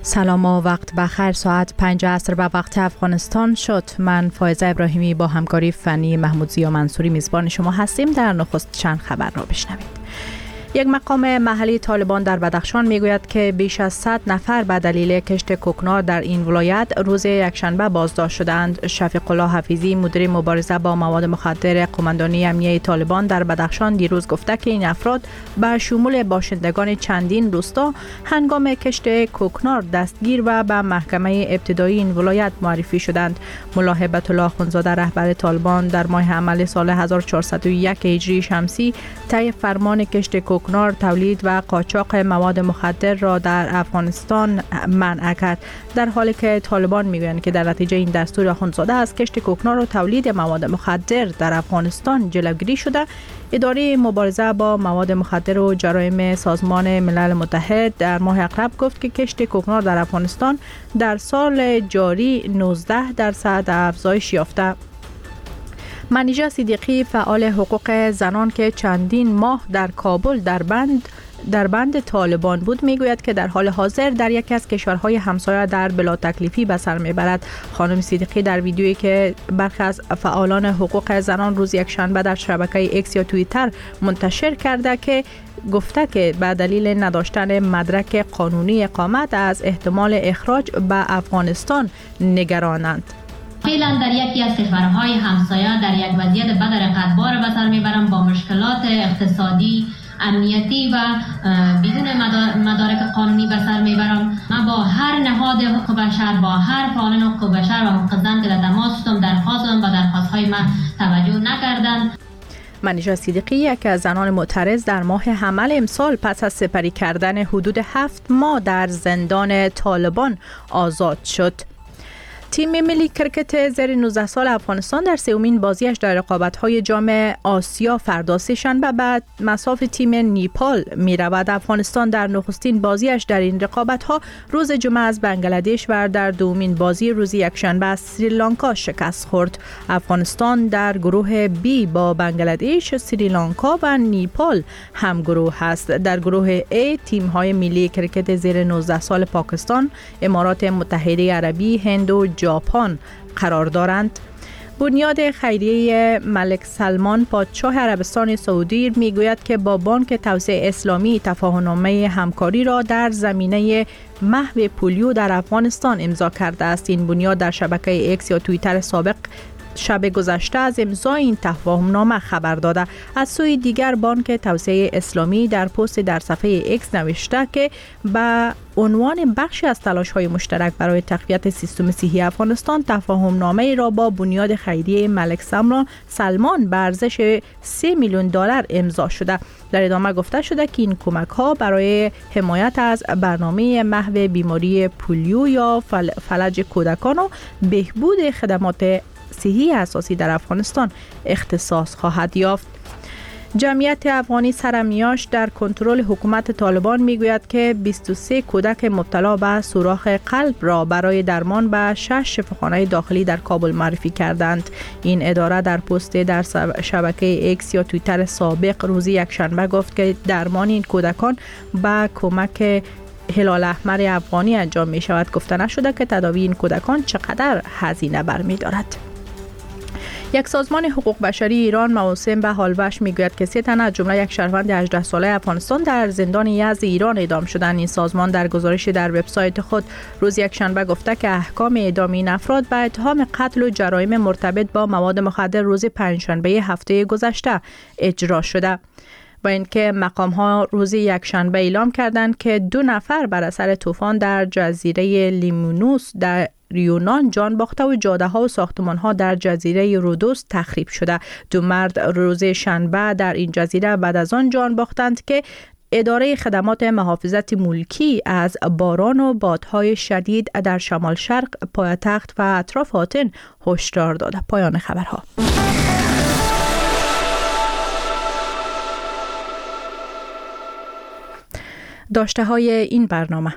سلام و وقت بخیر. ساعت 5 عصر به وقت افغانستان شد. من فائزه ابراهیمی با همکاری فنی محمود زیا منصوری میزبان شما هستیم. در نخست چند خبر را بشنوید. یک مقام محلی طالبان در بدخشان میگوید که بیش از 100 نفر به دلیل کشت کوکنار در این ولایت روز یکشنبه بازداشت شدند. شفیق الله حفیظی مدیر مبارزه با مواد مخدر قماندانی امنیه طالبان در بدخشان دیروز گفته که این افراد به شمول باشندگان چندین روستا هنگام کشت کوکنار دستگیر و به محکمه ابتدایی این ولایت معرفی شدند. ملا هیبت الله اخوندزاده رهبر طالبان در ماه عمل سال 1401 هجری شمسی طی فرمان کشت کوکنار، تولید و قاچاق مواد مخدر را در افغانستان منع کرد، در حالی که طالبان میگویند که در نتیجه این دستور اخوندزاده از کشت کوکنار و تولید مواد مخدر در افغانستان جلوگیری شده. اداره مبارزه با مواد مخدر و جرایم سازمان ملل متحد در ماه اقرب گفت که کشت کوکنار در افغانستان در سال جاری 19% افزایش یافته. منیژه صدیقی فعال حقوق زنان که چندین ماه در کابل در بند طالبان بود میگوید که در حال حاضر در یکی از کشورهای همسایه در بلا تکلیفی به سر میبرد. خانم صدیقی در ویدیویی که برخی از فعالان حقوق زنان روز یکشنبه در شبکه ایکس یا توییتر منتشر کرده که گفته که به دلیل نداشتن مدرک قانونی اقامت از احتمال اخراج به افغانستان نگرانند. فعلا در یکی از کشورهای همسایه در یک وضعیت بد رقتبار به سر میبرم، با مشکلات اقتصادی، امنیتی و بدون مدارک قانونی به سر میبرم. من با هر نهاد حقوق بشر، با هر فعالان حقوق بشر و حقوق زن که در تماس هستم درخواستم و درخواست‌های من توجه نکردند. منیژه صدیقی یکی از زنان معترض در ماه حمل امسال پس از سپری کردن حدود 7 ماه در زندان طالبان آزاد شد. تیم ملی کرکت زیر 19 سال افغانستان در سومین بازیش در رقابت‌های جام آسیا فردا سه‌شنبه به مصاف تیم نیپال می‌رود. افغانستان در نخستین بازیش در این رقابت‌ها روز جمعه از بنگلادش و در دومین بازی روز یکشنبه از سریلانکا شکست خورد. افغانستان در گروه بی با بنگلادش، سریلانکا و نیپال همگروه است. در گروه A تیم‌های ملی کرکت زیر 19 سال پاکستان، امارات متحده عربی، هند و ژاپن قرار دارند. بنیاد خیریه ملک سلمان پادشاه عربستان سعودی میگوید که با بانک توسعه اسلامی تفاهم‌نامه همکاری را در زمینه محو پولیو در افغانستان امضا کرده است. این بنیاد در شبکه ایکس یا توییتر سابق شب گذشته از امضای این تفاهم‌نامه خبر داده. از سوی دیگر بانک توسعه اسلامی در پست در صفحه ایکس نوشته که به عنوان بخشی از تلاش‌های مشترک برای تقویت سیستم صحی افغانستان تفاهم‌نامه را با بنیاد خیریه ملک سلمان به ارزش 3 میلیون دلار امضا شده. در ادامه گفته شده که این کمک‌ها برای حمایت از برنامه محو بیماری پولیو یا فلج کودکان و بهبود خدمات صحی اساسی در افغانستان اختصاص خواهد یافت. جمعیت افغانی سرمیاش در کنترل حکومت طالبان میگوید که 23 کودک مبتلا به سوراخ قلب را برای درمان به 6 شفاخانه داخلی در کابل معرفی کردند. این اداره در پست در شبکه ایکس یا توییتر سابق روز یکشنبه گفت که درمان این کودکان با کمک هلال احمر افغانی انجام می شود. گفته نشده که تداوی این کودکان چقدر هزینه برمی دارد. یک سازمان حقوق بشری ایران موسم به حالوش میگوید که 3 تن از جمله یک شهروند 18 ساله افغانستان در زندان یزد ایران اعدام شدند. این سازمان در گزارشی در وبسایت خود روز یکشنبه گفته که احکام اعدام این افراد به اتهام قتل و جرایم مرتبط با مواد مخدر روز پنجشنبه هفته گذشته اجرا شده. با اینکه مقام‌ها روز یکشنبه اعلام کردند که 2 نفر بر اثر طوفان در جزیره لیمونوس در یونان جان باخته و جاده‌ها و ساختمان‌ها در جزیره رودوس تخریب شده. 2 مرد روز شنبه در این جزیره بعد از آن جان باختند که اداره خدمات محافظت ملکی از باران و بادهای شدید در شمال شرق پایتخت و اطراف آتن هشدار داده. پایان خبرها. داشته های این برنامه: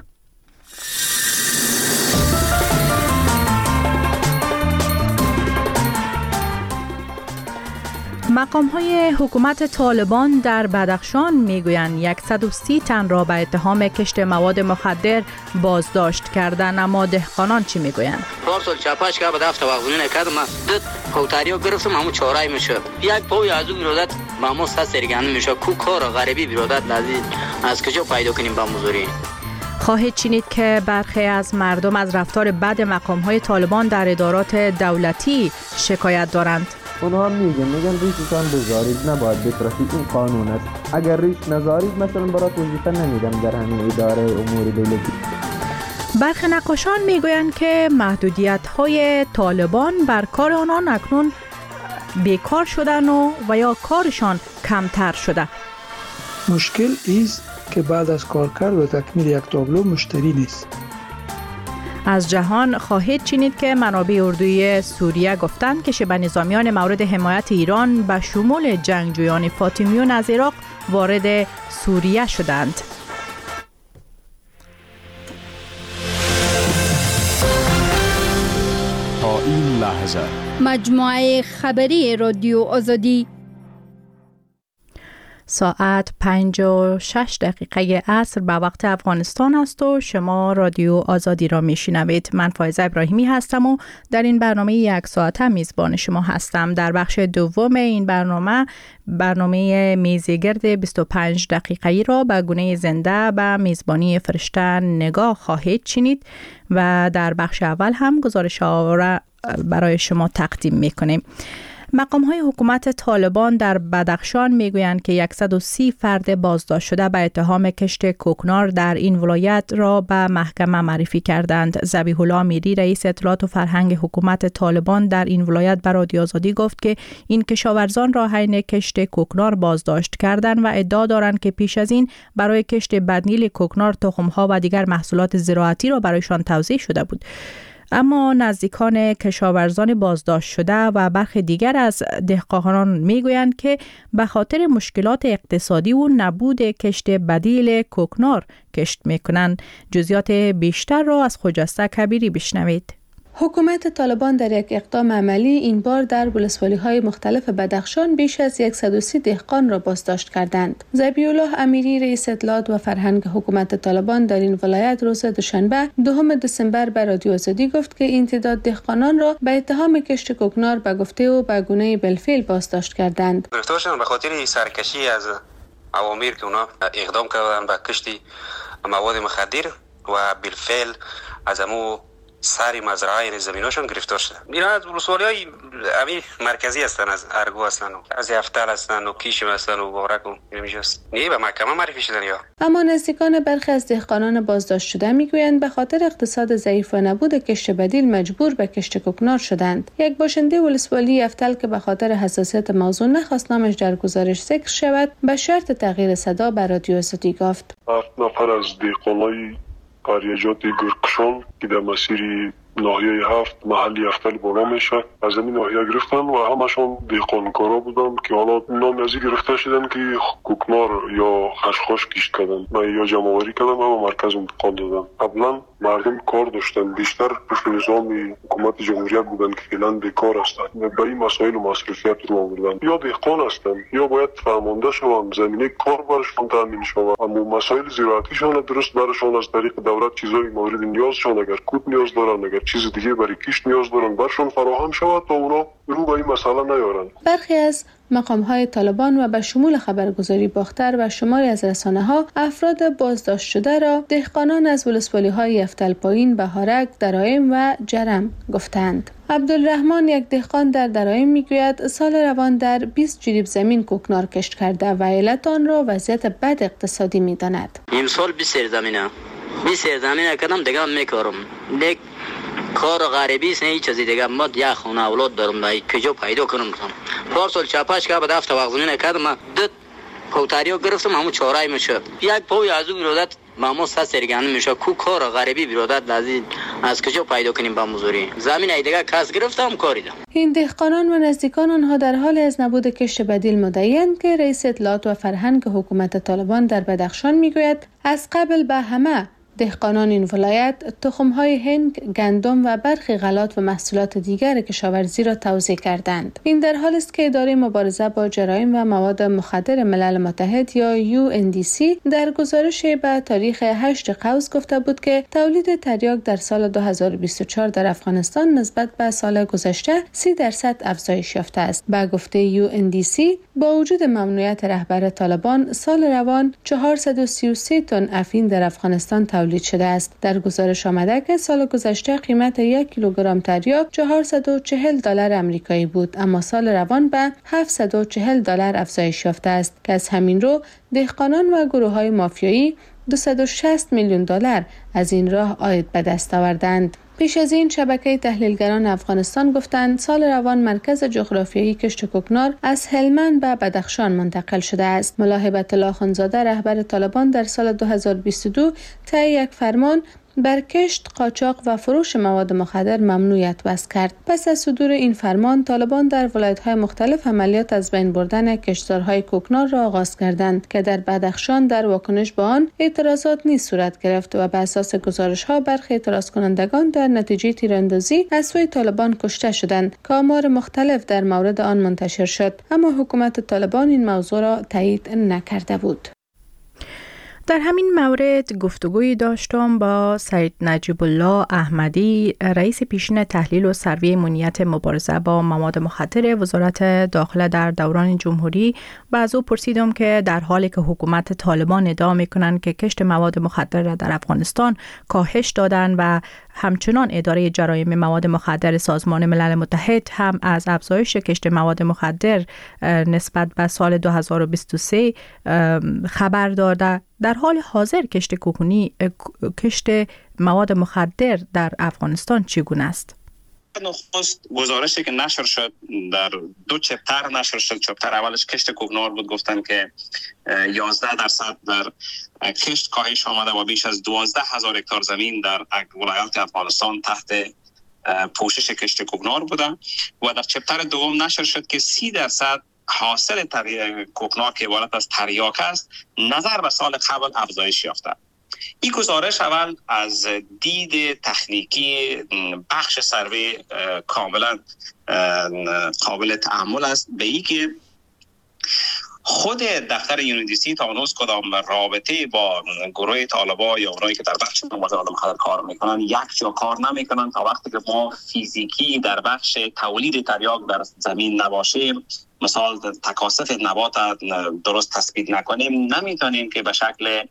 مقام‌های حکومت طالبان در بدخشان میگویند 130 تن را به اتهام کشت مواد مخدر بازداشت کردند، اما دهقانان چی میگویند؟ پارسال چاپاش که به دفتر واقعی نکردم دو پوتاریو گرفتم همون چهارای میشه یک پوی از اون برادر مامو سرگرم میشه کو کار غریبی برادر لازم از کجا پیدا کنیم با مزوری. خواهید شنید که برخی از مردم از رفتار بد مقام‌های طالبان در ادارات دولتی شکایت دارند. اونها میگن ریشتان بذارید، نباید بترسید، این قانون است. اگر ریش نذارید مثلا برات وظیفه نمیدم در همین اداره امور دولتی. برخی نقاشان میگویند که محدودیت‌های طالبان بر کار آنان اکنون بیکار شدن و یا کارشان کمتر شده. مشکل است که بعد از کارکرد و تکمیل یک تابلو مشتری نیست. از جهان خواهید شنید که منابع اردوی سوریه گفتند که شبه نظامیان مورد حمایت ایران به شمول جنگجویان فاطمیون از عراق وارد سوریه شدند. تا این لحظه مجموعه خبری رادیو آزادی ساعت 5:06 عصر به وقت افغانستان است و شما رادیو آزادی را میشنوید. من فایزه ابراهیمی هستم و در این برنامه یک ساعته میزبان شما هستم. در بخش دوم این برنامه میزگرد 25 دقیقه‌ای را به گونه زنده به میزبانی فرشته نگاه خواهید شنید و در بخش اول هم گزارش‌ها را برای شما تقدیم میکنیم. مقام‌های حکومت طالبان در بدخشان میگویند که 130 فرد بازداشت شده به اتهام کشت کوکنار در این ولایت را به محکمه معرفی کردند. ذبیح الله میری رئیس اطلاعات و فرهنگ حکومت طالبان در این ولایت به رادیو آزادی گفت که این کشاورزان را حین کشت کوکنار بازداشت کردند و ادعا دارند که پیش از این برای کشت بدنیل کوکنار تخم‌ها و دیگر محصولات زراعتی را برایشان توزیع شده بود. اما نزدیکان کشاورزان بازداشت شده و برخی دیگر از دهقانان میگویند که به خاطر مشکلات اقتصادی و نبود کشت بدیل کوکنار کشت میکنند. جزئیات بیشتر را از خجسته کبیری بشنوید. حکومت طالبان در یک اقدام عملی این بار در ولسوالی‌های مختلف بدخشان بیش از 130 دهقان را بازداشت کردند. ذبیح الله امیری رئیس اطلاعات و فرهنگ حکومت طالبان در این ولایت روز دوشنبه 2 دسامبر به رادیو آزادی گفت که این تعداد دهقانان را به اتهام کشت کوکنار به گفته و به گونه بالفعل بازداشت کردند. گرفتارشان به خاطر سرکشی از اوامر که اونا اقدام کردند به کشت مواد مخدر و بالفعل از امو سری مزرعه زمیناشون گرفتار شده. اینا از ولسوالی‌های امیر مرکزی هستن، از ارگو هستن و از یفتل هستن و کیشم هستن و بارک و نمیجاست. نه به محکمه معرفی شدن یا. اما نزدیکان برخی از دهقانان بازداشت شده میگویند به خاطر اقتصاد ضعیف و نبود کشت بدیل مجبور به کشت کوکنار شدند. یک باشنده ولسوالی یفتل که به خاطر حساسیت موضوع نخواست نامش در گزارش ذکر شود، به شرط تغییر صدا به رادیو آزادی گفت. 7 نفر از دهقانای قریجات گرکشان که در مسیر ناحیه 7 محل یفتل بالا میشه از این ناحیه گرفتن و همشون دهقانکارا بودن که حالا نام از این گرفته شدن که کوکنار یا خشخاش کشت کردن و یا جمع‌آوری کردن و مرکز انتقال دادن. قبلا مردم کار داشتن، بیشتر پشت نظام حکومت جمهوریت بودن که فعلا بیکار هستن و به این مسائل و مصرفیت رو آوردن. یا دهقان هستن یا باید فرمانده شوند، زمینه کار برشون تامین شود، اما مسائل زراعتیشون درست برشون از طریق دولت چیزای مورد نیازشون اگر کود نیاز دارن، اگر چیز دیگه برای کشت نیاز دارن برشون فراهم شود تا اونا رو به این مسئله نیارن. برخی از مقام‌های طالبان و به شمول خبرگزاری باختر و شماری از رسانه‌ها افراد بازداشت شده را دهقانان از ولسوالی‌های یفتل پایین، بهارک، درایم و جرم گفتند. عبدالرحمن یک دهقان در درایم میگوید سال روان در 20 جریب زمین کوکنار کشت کرده و علت آن را وضعیت بد اقتصادی می‌داند. امسال 20 زمینه کردم دیگه میکارم. دیگه کار غریبی است، نه هیچ چیزی دیگه. ما یک خونه اولاد دارم، کجا پیدا کنم؟ پارسال چاپاش که به دفتر واقعی نکردم دو پوتاریو گرفتم همون چهارای میشه یک پوی از اون برادر مامو سرگرم میشه کو کار غریبی برادر لازم از کجا پیدا کنیم با مزوری. زمین دیگه کس گرفتم کاریدم. این دهقانان و نزدیکان آنها در حال از نبود کشت بدیل مدعی‌اند که رئیس اطلاعات و فرهنگ حکومت طالبان در بدخشان میگوید از قبل به همه دهقانان این ولایت تخم‌های هنگ، گندم و برخی غلات و محصولات دیگر کشاورزی را توزیع کردند. این در حالی است که اداره مبارزه با جرایم و مواد مخدر ملل متحد یا UNDC در گزارش به تاریخ 8 قوس گفته بود که تولید تریاک در سال 2024 در افغانستان نسبت به سال گذشته 30% افزایش یافته است. به گفته UNDC با وجود ممنوعیت رهبر طالبان سال روان 433 تن افیون در افغانستان تولید شده است. در گزارش آمده که سال گذشته قیمت 1 کیلوگرم تریاک $440 آمریکایی بود، اما سال روان به $740 افزایش یافته است که از همین رو دهقانان و گروه‌های مافیایی $260 میلیون از این راه عاید به دست آوردند. پیش از این شبکه تحلیلگران افغانستان گفتند سال روان مرکز جغرافیایی کشت کوکنار از هلمند به بدخشان منتقل شده است. ملا هبت الله خانزاده رهبر طالبان در سال 2022 طی یک فرمان بر کشت، قاچاق و فروش مواد مخدر ممنوعیت وضع کرد. پس از صدور این فرمان، طالبان در ولایت‌های مختلف عملیات از بین بردن کشتزارهای کوکنار را آغاز کردند که در بدخشان در واکنش به آن اعتراضات نیز صورت گرفت و بر اساس گزارش‌ها برخی اعتراض کنندگان در نتیجه تیراندازی از سوی طالبان کشته شدند که آمار مختلف در مورد آن منتشر شد، اما حکومت طالبان این موضوع را تایید نکرده بود. در همین مورد گفتگوی داشتم با سید نجیب الله احمدی، رئیس پیشین تحلیل و سروی امنیت مبارزه با مواد مخدر وزارت داخله در دوران جمهوری، و از او پرسیدم که در حالی که حکومت طالبان ادعا میکنند که کشت مواد مخدر را در افغانستان کاهش دادن و همچنان اداره جرایم مواد مخدر سازمان ملل متحد هم از افزایش کشت مواد مخدر نسبت به سال 2023 خبر داده، در حال حاضر کشت مواد مخدر در افغانستان چگونه است؟ نخست گزارشی که نشر شد در 2 چپتر نشر شد. چپتر اولش کشت کوکنار بود، گفتن که 11% در کشت کاهش آمده و بیش از 12,000 هکتار زمین در ولایات افغانستان تحت پوشش کشت کوکنار بوده. و در چپتر دوم نشر شد که 30% حاصل کوکنار که عبارت از تریاک است نظر به سال قبل افزایش یافته. این گزارش اول از دید تکنیکی بخش سروی کاملا قابل تأمل است، به این که خود دفتر UNDC تا هنوز کدام رابطه با گروه طالبان یا اونایی که در بخش مواد مخدر کار میکنن یک جا کار نمیکنن تا وقتی که ما فیزیکی در بخش تولید تریاک در زمین نباشیم، مثال تکاثف نبات درست تثبیت نکنیم، نمیتونیم که به شکل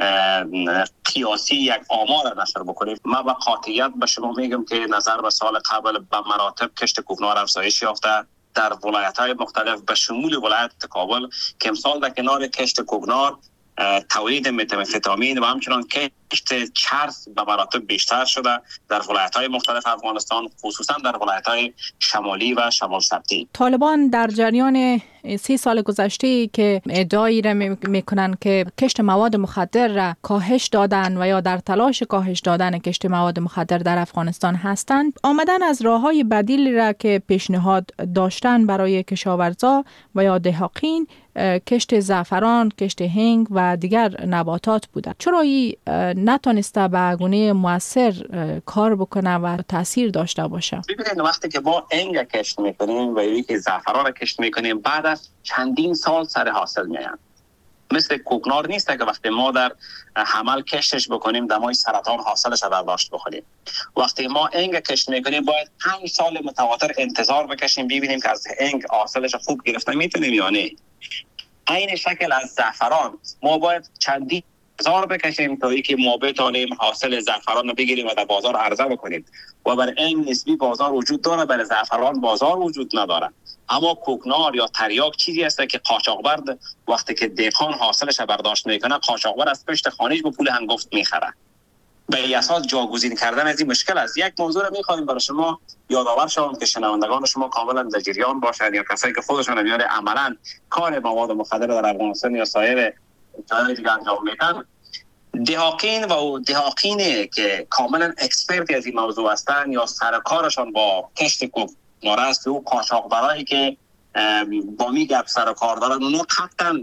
قیاسی یک آمار نشر بکنیم. من با قاطعیت به شما میگم که نظر به سال قبل به مراتب کشت کوکنار افزایش یافته در ولایت‌های مختلف به شمول ولایت کابل، که امسال در کنار کشت کوکنار تولید متامفتامین و همچنان کشت چرس به مراتب بیشتر شده در ولایت‌های مختلف افغانستان، خصوصا در ولایت‌های شمالی و شمال شرقی. طالبان در جریان 30 سال گذشته که ادعایی را میکنن که کشت مواد مخدر را کاهش دادن و یا در تلاش کاهش دادن کشت مواد مخدر در افغانستان هستند، آمدن از راههای بدیل را که پیشنهاد داشتن برای کشاورزا و یا دهقان کشت زعفران، کشت هنگ و دیگر نباتات بوده. چرا این نتونسته به گونه مؤثر کار بکنه و تاثیر داشته باشه؟ ببینید وقتی که ما هنگ کشت میکنیم و یکی زعفران کشت میکنیم، بعد از چندین سال سر حاصل میایم. مثل کوکنار نیست که وقتی ما در حمل کشتش بکنیم دمای سرطان حاصلش رو برداشت بکنیم. وقتی ما هنگ کشت میکنیم باید 5 سال متواتر انتظار بکشیم ببینیم که از هنگ حاصلش خوب گرفته میتونیم یا نه. این شکل از زعفران ما باید چندین هزار بکشیم تا اینکه ما بتونیم حاصل زعفران رو بگیریم و در بازار عرضه بکنیم. و برای این نسبی بازار وجود داره، برای زعفران بازار وجود نداره. اما کوکنار یا تریاک چیزی است که قاچاقبر وقتی که دهقان حاصلش برداشت میکنه، قاچاقبر از پشت خانه‌اش به پول هنگفت میخره. به این اساس جاگزین کردن از این مشکل است. یک موضوع رو می‌خوایم برای شما یادآور شوم که شنوندگان شما کاملا در جریان باشند یا کسایی که خودشون میاد عملاً کار مواد مخدر در افغانستان یا سایر جای دیگه انجام میدن. دهقانی که کاملا اکسپرتی از این موضوع هستند یا سر کارشان با کشت کوکنار است، و قاچاقبرایی که با می گپ سر و کار دارن. اونا قطعا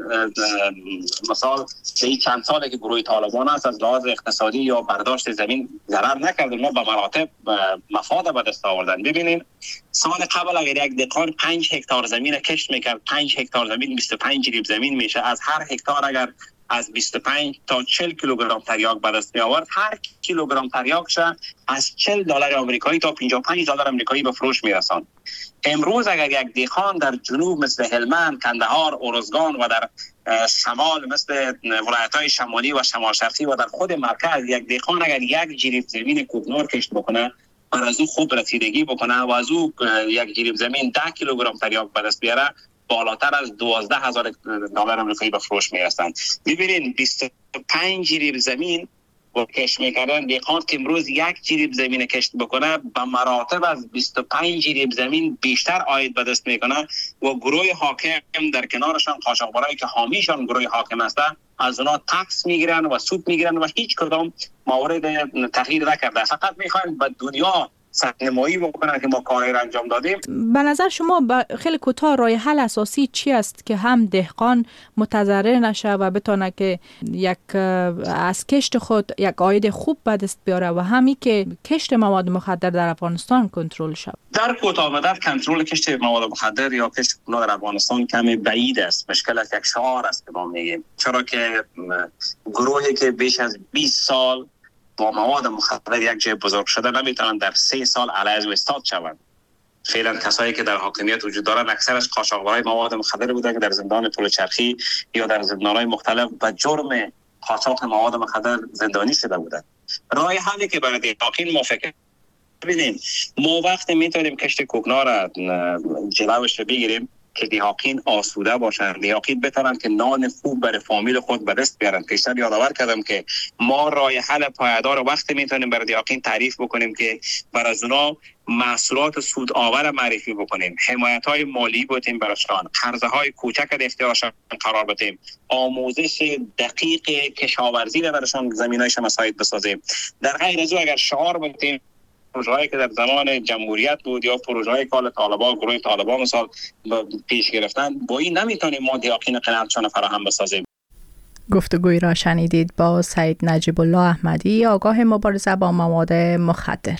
مثال این چند ساله که گروه طالبان است از لحاظ اقتصادی یا برداشت زمین ضرر نکردن، ما به مراتب مفاد به دست آوردن. ببینید سال قبل اگر یک دهقان 5 هکتار زمین کشت میکرد، 5 هکتار زمین 25 جریب زمین میشه. از هر هکتار اگر از 25 تا 40 کیلوگرم تریاک به دست می آورد، هر کیلوگرم تریاکش از $40 آمریکایی تا $55 آمریکایی به فروش میرساند. امروز اگر یک دهقان در جنوب مثل هلمند، کندهار، ارزگان و در شمال مثل ولایت‌های شمالی و شمال شرقی و در خود مرکز یک دهقان اگر یک جریب زمین کوکنار کشت بکنه و از او خوب رسیدگی بکنه و از او یک جریب زمین 10 کیلوگرم تریاک به دست بیاره، بالاتر از $12,000 آمریکایی به فروش میرسند. ببینید 25 جریب زمین و کشت میکردن دهقان که امروز یک جریب زمین کشت بکنه به مراتب از 25 جریب زمین بیشتر عاید به دست میکنه و گروه حاکم در کنارشان قاچاقبرایی که حامیشان گروه حاکم هستند از اونا تکس میگیرن و سود میگیرن و هیچ کدام مورد تغییر نکرده. فقط میخواین به دنیا سرنمایی بکنن که ما کاری را انجام دادیم. به نظر شما خیلی کوتاه راه حل اساسی چی است که هم دهقان متضرر نشه و بتونه که از کشت خود یک عاید خوب به دست بیاره و همی که کشت مواد مخدر در افغانستان کنترل شود؟ در کوتاه مدت کنترل کشت مواد مخدر یا کشت کوکنار در افغانستان کمی بعید است. مشکل از یک شعار است که ما میگیم، چرا که گروهی که بیش از 20 سال با مواد مخدر یک جای بزرگ شده نمیتونن در 3 سال علیه او استاد شوند. فعلا کسایی که در حاکمیت وجود دارن اکثرش قاچاقبرای مواد مخدر بودن که در زندان پلچرخی یا در زندان‌های مختلف به جرم قاچاق مواد مخدر زندانی شده بودند. راه حلی که برای دهقان ما فکر ببینیم، ما وقتی میتونیم کشت کوکنار را جلوش رو بگیریم که دهقان آسوده باشن، دهقان بتونن که نان خوب برای فامیل خود به دست بیارن. پیشتر یادآور کردم که ما راه حل پایدار وقتی میتونیم برای دهقان تعریف بکنیم که برای از اونا محصولات سود آور معرفی بکنیم، حمایت‌های مالی بدیم براشان، قرضه‌های کوچک در اختیارشان قرار بدیم، آموزش دقیق کشاورزی را براشان زمینایش مساعد بسازیم. در غیر از او اگر شعار بدیم پروژه‌ای که در زمان جمهوریت بود یا پروژه‌های کال طالبان، گروه طالبان مثال پیش گرفتن، با این نمیتونیم ما دهقان قناعتشان فراهم بسازیم. گفتگوی را شنیدید با سید نجیب الله احمدی، آگاه مبارزه با مواد مخدر.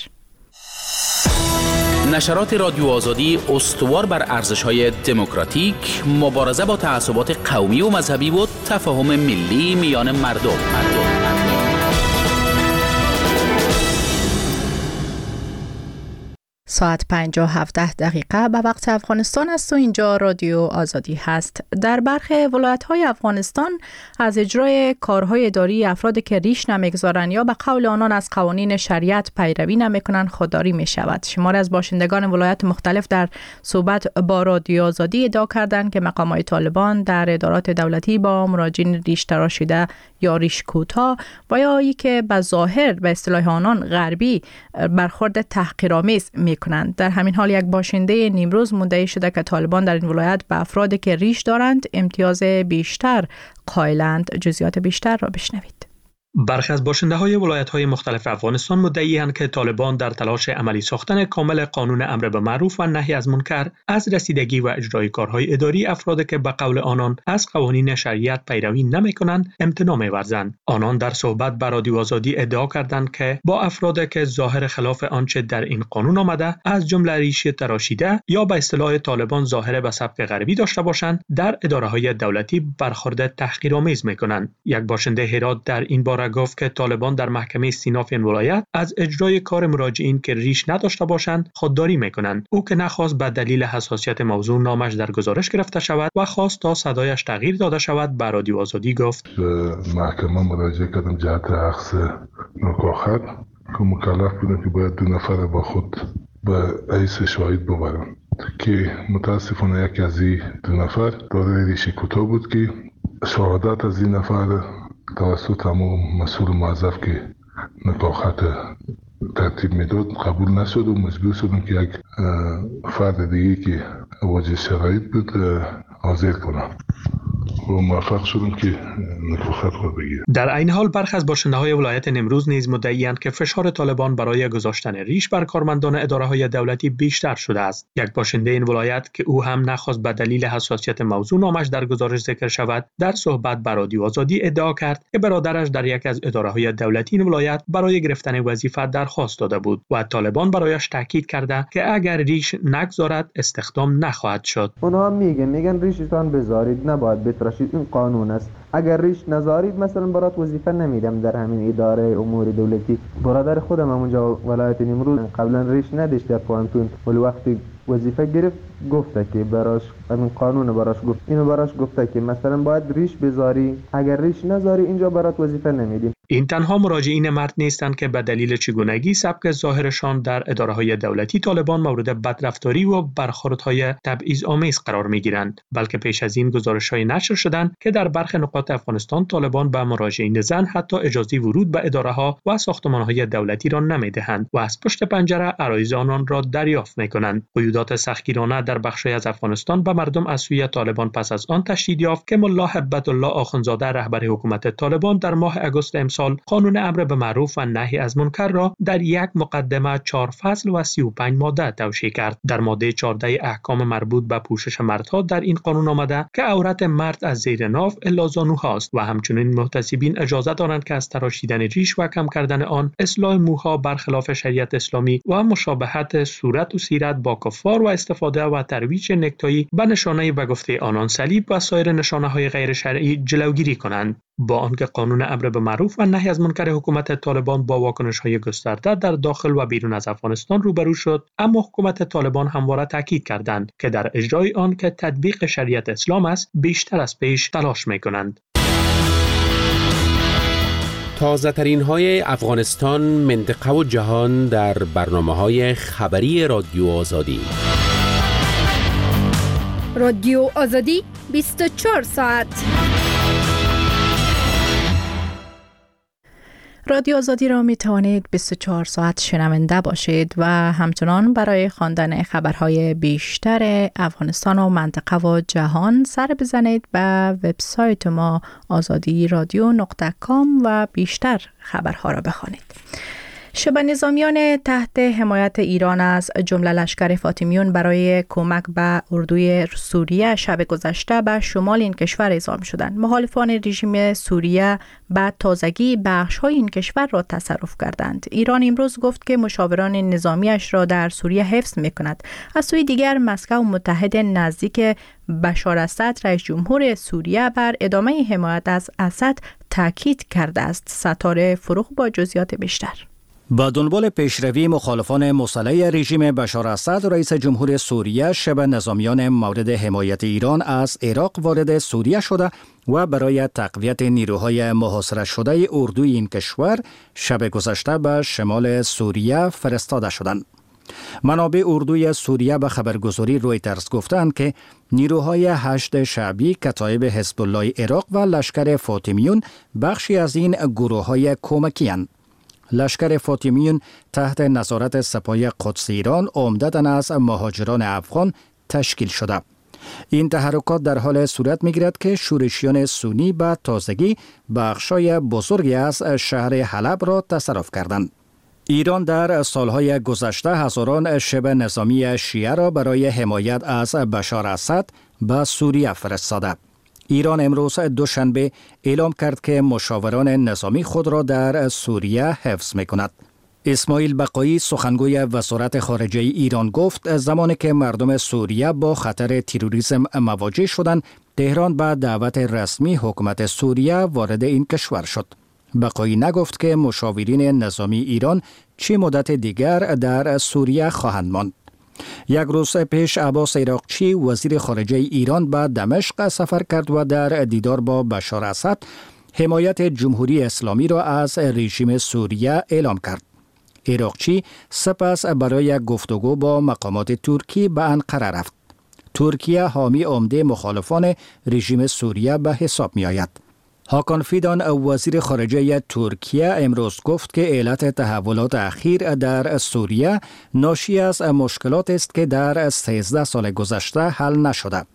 نشرات رادیو آزادی استوار بر ارزش‌های دموکراتیک، مبارزه با تعصبات قومی و مذهبی و تفاهم ملی میان مردم. ساعت 5:17 به وقت افغانستان است و اینجا رادیو آزادی هست. در برخی ولایت‌های افغانستان از اجرای کارهای اداری افرادی که ریش نمیگذارند یا به قول آنان از قوانین شریعت پیروی نمیکنند خودداری می شود. شماری از باشندگان ولایت مختلف در صحبت با رادیو آزادی ادعا کردند که مقامات طالبان در ادارات دولتی با مراجعین ریش تراشیده یا ریش کوتاه و یا ای که به ظاهر به اصطلاح آنان غربی برخورد تحقیرآمیز میکنند. در همین حال یک باشنده نیمروز مدعی شده که طالبان در این ولایت به افرادی که ریش دارند امتیاز بیشتر قائلند. جزئیات بیشتر را بشنوید. برخی از باشنده‌های ولایت‌های مختلف افغانستان مدعی‌اند که طالبان در تلاش عملی ساختن کامل قانون امر بالمعروف و نهی از منکر از رسیدگی و اجرای کارهای اداری افرادی که به قول آنان از قوانین شریعت پیروی نمی‌کنند امتناع می‌ورزند. آنان در صحبت با رادیو آزادی ادعا کردند که با افرادی که ظاهر خلاف آنچه در این قانون آمده از جمله ریش تراشیده یا به اصطلاح طالبان ظاهر به سبک غربی داشته باشند در اداره‌های دولتی برخورد تحقیرآمیز می‌کنند. یک باشنده هرات در این باره گفت که طالبان در محکمه استیناف این ولایت از اجرای کار مراجعین که ریش نداشته باشند خودداری میکنند. او که نخواست به دلیل حساسیت موضوع نامش در گزارش گرفته شود و خواست تا صدایش تغییر داده شود به رادیو آزادی گفت محکمه مراجعه کردم جهت اخذ نکاخت که مکلف بودم که باید 2 نفر با خود به حیث شاهد ببرم که متاسفانه یکی از این 2 نفر دارای ریش کوتاه بود که شهادت از این نفر توسط همون مسئول موظف که نکاخت ترتیب میداد قبول نشد و مجبور شدم که یک فرد دیگه که واجه شرایط بود حاضر کنم موفق شدیم که نکوخط رو بگیریم. در عین حال برخی از باشنده‌های ولایت نیمروز نیز مدعی‌اند که فشار طالبان برای گذاشتن ریش بر کارمندان اداره‌های دولتی بیشتر شده است. یک باشنده این ولایت که او هم نخواست به دلیل حساسیت موضوع نامش در گزارش ذکر شود، در صحبت با رادیو آزادی ادعا کرد که برادرش در یک از اداره‌های دولتی این ولایت برای گرفتن وظیفه درخواست داده بود و طالبان برایش تاکید کرده که اگر ریش نگذارد استخدام نخواهد شد. اونها میگن ریشتان بذارید، نباید بتراشید، این قانون است. اگر ریش نذارید مثلا برات وظیفه نمیدم در همین اداره امور دولتی. برادر خودم اونجا ولایت نیمروز قبلا ریش نداشت در پوانتون، ولی وقتی وظیفه گرفت گفته که براش همین قانون براش گفت، اینو براش گفته که مثلا باید ریش بذاری، اگر ریش نذاری اینجا برات وظیفه نمیدیم. این تنها مراجعین مرد نیستند که به دلیل چگونگی سبک ظاهرشان در اداره‌های دولتی طالبان مورد بدرفتاری و برخوردهای تبعیض‌آمیز قرار می‌گیرند، بلکه پیش از این گزارش‌های نشر شدند که در برخی نقاط افغانستان طالبان به مراجعین زن حتی اجازه ورود به اداره‌ها و ساختمان‌های دولتی را نمی‌دهند و از پشت پنجره عرایض آنان را دریافت می‌کنند. قیودات سختگیرانه در بخشی از افغانستان به مردم از سوی طالبان پس از آن تشدید یافت که ملا هبت الله آخوندزاده رهبر حکومت طالبان در ماه اگست امسال قانون امر به معروف و نهی از منکر را در یک مقدمه 4 فصل و 35 ماده توشیح کرد. در ماده 14 احکام مربوط به پوشش مردها در این قانون آمده که عورت مرد از زیر ناف الا زانوهاست و همچنین محتسبین اجازه دارند که از تراشیدن ریش و کم کردن آن، اصلاح موها برخلاف شریعت اسلامی و مشابهت صورت و سیرت با کفار و استفاده و ترویج نکتایی به نشانه به گفته آنان صلیب و سایر نشانه‌های غیر شرعی جلوگیری کنند. با آنکه قانون امر به معروف و نهی از منکر حکومت طالبان با واکنش‌های گسترده در داخل و بیرون از افغانستان روبرو شد، اما حکومت طالبان همواره تاکید کردند که در اجرای آن که تطبیق شریعت اسلام است بیشتر از پیش تلاش می‌کنند. تازه ترین های افغانستان، منطقه و جهان در برنامه‌های خبری رادیو آزادی. رادیو آزادی 24 ساعت. رادیو آزادی را می توانید 24 ساعت شنونده باشید و همچنان برای خواندن خبرهای بیشتر افغانستان و منطقه و جهان سر بزنید به وبسایت ما azadi.radio.com و بیشتر خبرها را بخوانید. شبه نظامیان تحت حمایت ایران از جمله لشکر فاطمیون برای کمک به اردوی سوریه شب گذشته به شمال این کشور اعزام شدند. مخالفان رژیم سوریه بعد تازگی بخش‌های این کشور را تصرف کردند. ایران امروز گفت که مشاوران نظامیش را در سوریه حفظ می‌کند. از سوی دیگر مسکو متحد نزدیک بشار اسد رئیس جمهور سوریه بر ادامه حمایت از اسد تاکید کرده است. ستاره فروغ با جزئیات بیشتر. با دنبال پیشروی مخالفان مسلح رژیم بشار اسد، رئیس جمهور سوریه شب نظامیان مورد حمایت ایران از عراق وارد سوریه شده و برای تقویت نیروهای محاصره شده اردوی این کشور شب گذشته به شمال سوریه فرستاده شدند. منابع اردوی سوریه به خبرگزاری رویترز گفتند که نیروهای هشت شعبی، کتایب حزب الله عراق و لشکر فاطمیون بخشی از این گروه‌های کمکی اند. لشکر فاطمیون تحت نظارت سپاه قدس ایران عمدتاً از مهاجران افغان تشکیل شده. این تحرکات در حال صورت می‌گیرد که شورشیان سنی به تازگی بخشای بزرگی از شهر حلب را تصرف کردند. ایران در سالهای گذشته هزاران شبه نظامی شیعه را برای حمایت از بشار اسد به سوریه فرستاده. ایران امروز دوشنبه اعلام کرد که مشاوران نظامی خود را در سوریه حفظ می‌کند. اسماعیل بقایی سخنگوی وزارت خارجه ایران گفت زمانی که مردم سوریه با خطر تروریسم مواجه شدند، تهران به دعوت رسمی حکومت سوریه وارد این کشور شد. بقایی نگفت که مشاورین نظامی ایران چه مدت دیگر در سوریه خواهند ماند. یک روز پیش عباس عراقچی وزیر خارجه ایران به دمشق سفر کرد و در دیدار با بشار اسد حمایت جمهوری اسلامی را از رژیم سوریه اعلام کرد. عراقچی سپس برای گفتگو با مقامات ترکی به انقره رفت. ترکیه حامی عمده مخالفان رژیم سوریه به حساب می آید. هاکان فیدان وزیر خارجه ترکیه امروز گفت که علت تحولات اخیر در سوریه ناشی از مشکلات است که در 13 سال گذشته حل نشده.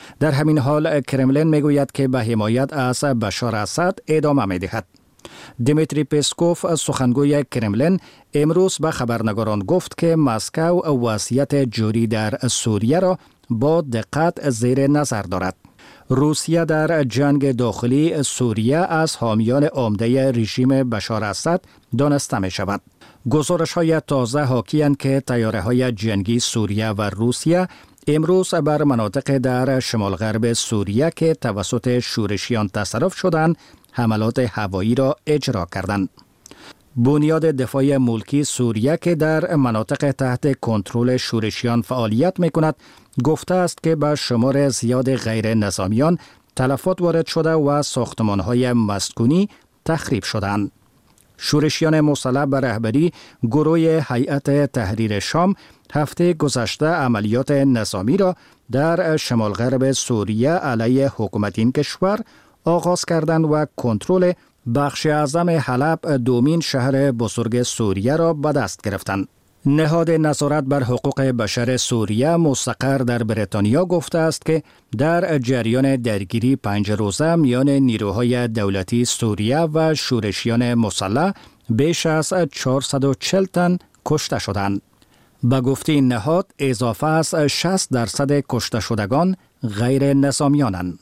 در همین حال کرملین میگوید که به حمایت از بشار اسد ادامه میدهد. دیمیتری پسکوف سخنگوی کرملین امروز به خبرنگاران گفت که مسکو وضعیت جاری در سوریه را با دقت زیر نظر دارد. روسیه در جنگ داخلی سوریه از حامیان عمده رژیم بشار اسد دانسته می شود. گزارش های تازه حاکی‌اند که تیاره های جنگی سوریه و روسیه امروز بر مناطق در شمال غرب سوریه که توسط شورشیان تصرف شدند حملات هوایی را اجرا کردند. بنیاد دفاع ملکی سوریه که در مناطق تحت کنترل شورشیان فعالیت می‌کند گفته است که به شمار زیاد غیر نظامیان تلفات وارد شده و ساختمان‌های مسکونی تخریب شدند. شورشیان مسلح به رهبری گروه هیئت تحریر شام هفته گذشته عملیات نظامی را در شمال غرب سوریه علیه حکومت این کشور آغاز کردند و کنترل بخش اعظم حلب دومین شهر بزرگ سوریه را به دست گرفتند. نهاد نظارت بر حقوق بشر سوریه مستقر در بریتانیا گفته است که در جریان درگیری 5 روزه میان نیروهای دولتی سوریه و شورشیان مسلح بیش از 440 تن کشته شدند. به گفته این نهاد اضافه از 60% کشته شدگان غیر نظامیانند.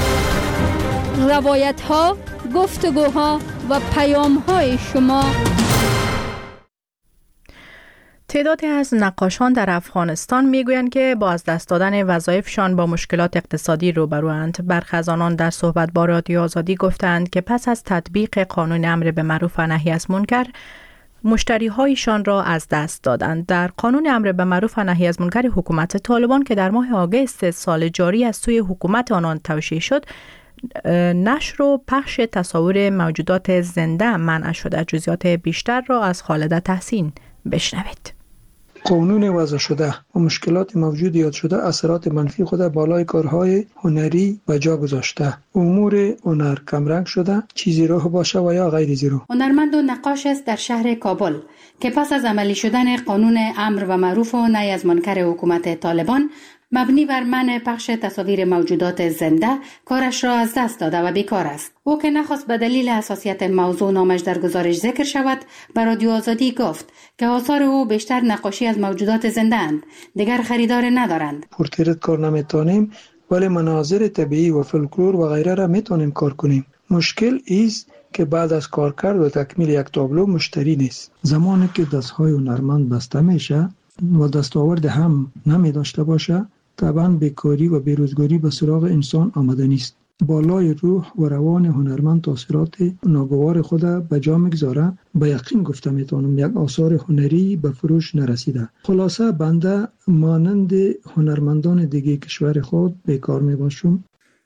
روایت ها، گفتگوها و پیام های شما. تعدادی از نقاشان در افغانستان میگویند که با از دست دادن وظایفشان با مشکلات اقتصادی روبروند. برخی از آنان در صحبت با رادیو آزادی گفتند که پس از تطبیق قانون امر به معروف و نهی از منکر مشتری‌هایشان را از دست دادند. در قانون امر به معروف و نهی از منکر حکومت طالبان که در ماه آگوست سال جاری از سوی حکومت آنان توشیح شد، نشر و پخش تصاویر موجودات زنده منع شده. جزئیات بیشتر را از خالد تحسین بشنوید. قانون وضع شده و مشکلات موجود یاد شده اثرات منفی خود بالای کارهای هنری و جا گذاشته. امور هنر کمرنگ شده، چیزی روح باشه و یا غیر زیرو. هنرمند و نقاش است در شهر کابل که پس از عملی شدن قانون امر و معروف و نهی از منکر حکومت طالبان مبنی بر منع پخش تصاویر موجودات زنده کارش را از دست داده و بیکار است. او که نخواست به دلیل حساسیت موضوع نامش در گزارش ذکر شود، به رادیو آزادی گفت که آثار او بیشتر نقاشی از موجودات زنده اند، دیگر خریدار ندارند. پورتریت کار نمیتونیم ولی مناظر طبیعی و فولکلور و غیره را میتونیم کار کنیم. مشکل ایست که بعد از کار کرد و تکمیل یک تابلو مشتری نیست. زمانی که دستهای هنرمند بسته میشه و دستاورد هم نمی داشته باشه، طبعا بیکاری و بیروزگاری به سراغ انسان آمده نیست. بالای روح و روان هنرمند تاثیرات ناگوار خود به جا میگذاره. به یقین گفته میتونم یک آثار هنری به فروش نرسیده. خلاصه بنده مانند هنرمندان دیگه کشور خود بیکار میباشم.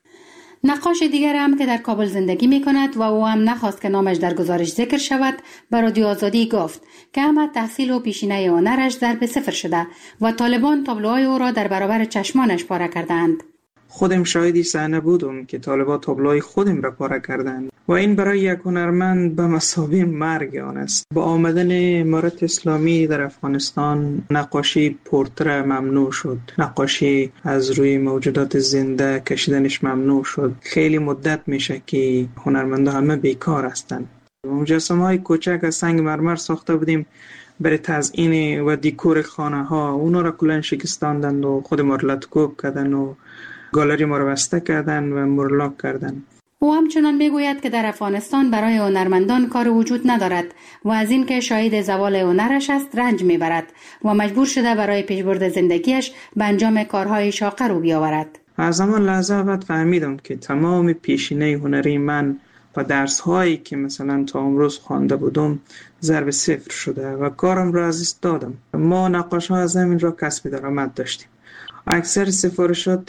نقاش دیگر هم که در کابل زندگی می کند و او هم نخواست که نامش در گزارش ذکر شود، به رادیو آزادی گفت که اما تحصیل و پیشینه هنرش ضرب صفر شده و طالبان تابلوهای او را در برابر چشمانش پاره کردند. خودم شاهدی صحنه بودم که طالبان تابلوهای خودم را پاره کردند و این برای یک هنرمند به مثابه مرگ آن است. با آمدن امارت اسلامی در افغانستان نقاشی پورتره ممنوع شد، نقاشی از روی موجودات زنده کشیدنش ممنوع شد. خیلی مدت میشه که هنرمندا همه بیکار هستند. مجسمه های کوچک از سنگ مرمر ساخته بودیم برای تزیین و دیکور خانه ها، اونا را کلن شکستاندند و خود ما را لطکوب کردن و گالری ما را بسته کردن و مرلاک کردن. او همچنان میگوید که در افغانستان برای هنرمندان کار وجود ندارد و از این که شاهد زوال هنرش است رنج میبرد و مجبور شده برای پیشبرد زندگیش به انجام کارهای شاقه رو بیاورد. از همان لحظه بعد فهمیدم که تمام پیشینه هنری من و درس‌هایی که مثلا تا امروز خوانده بودم ضرب صفر شده و کارم را از دست دادم. ما نقاش‌ها از همین را کسب درآمد داشتیم. اکثر سفارشات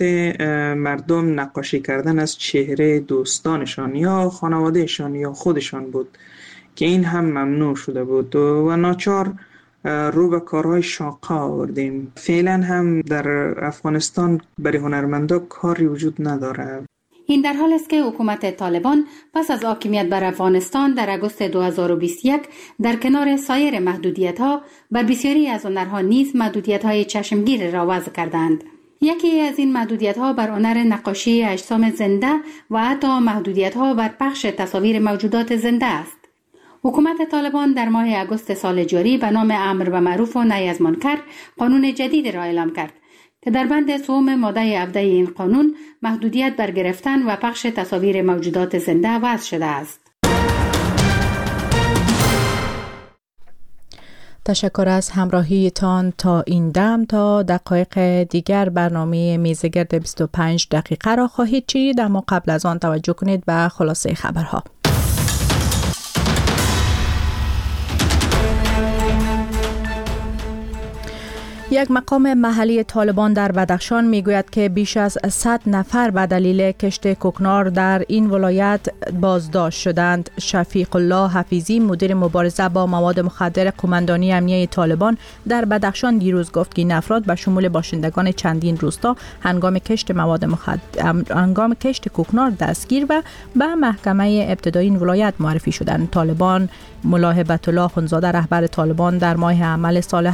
مردم نقاشی کردن از چهره دوستانشان یا خانوادهشان یا خودشان بود که این هم ممنوع شده بود و ناچار رو به کارهای شاقه آوردیم. فعلا هم در افغانستان برای هنرمندا کاری وجود نداره. این در حال است که حکومت طالبان پس از حاکمیت بر افغانستان در اگوست 2021 در کنار سایر محدودیت‌ها بر بسیاری از هنرها نیز محدودیت‌های چشمگیر را وضع کردند. یکی از این محدودیت‌ها بر هنر نقاشی اجسام زنده و حتی محدودیت‌ها بر پخش تصاویر موجودات زنده است. حکومت طالبان در ماه اگست سال جاری به نام امر به معروف و نهی از منکر قانون جدید را اعلام کرد که در بند سوم ماده 17 این قانون محدودیت بر گرفتن و پخش تصاویر موجودات زنده وضع شده است. تشکر از همراهیتان تا این دم. تا دقایق دیگر برنامه میزگرد 25 دقیقه را خواهید شنید، اما قبل از آن توجه کنید به خلاصه خبرها. یک مقام محلی طالبان در بدخشان میگوید که بیش از 100 نفر به دلیل کشت کوکنار در این ولایت بازداشت شدند. شفیق الله حفیظی مدیر مبارزه با مواد مخدر قماندانی امنیه طالبان در بدخشان دیروز گفت که این افراد به شمول باشندگان چندین روستا هنگام کشت کوکنار دستگیر و به محکمه ابتدایی این ولایت معرفی شدند. طالبان ملا هبت الله خونزاده رهبر طالبان در ماه عمل سال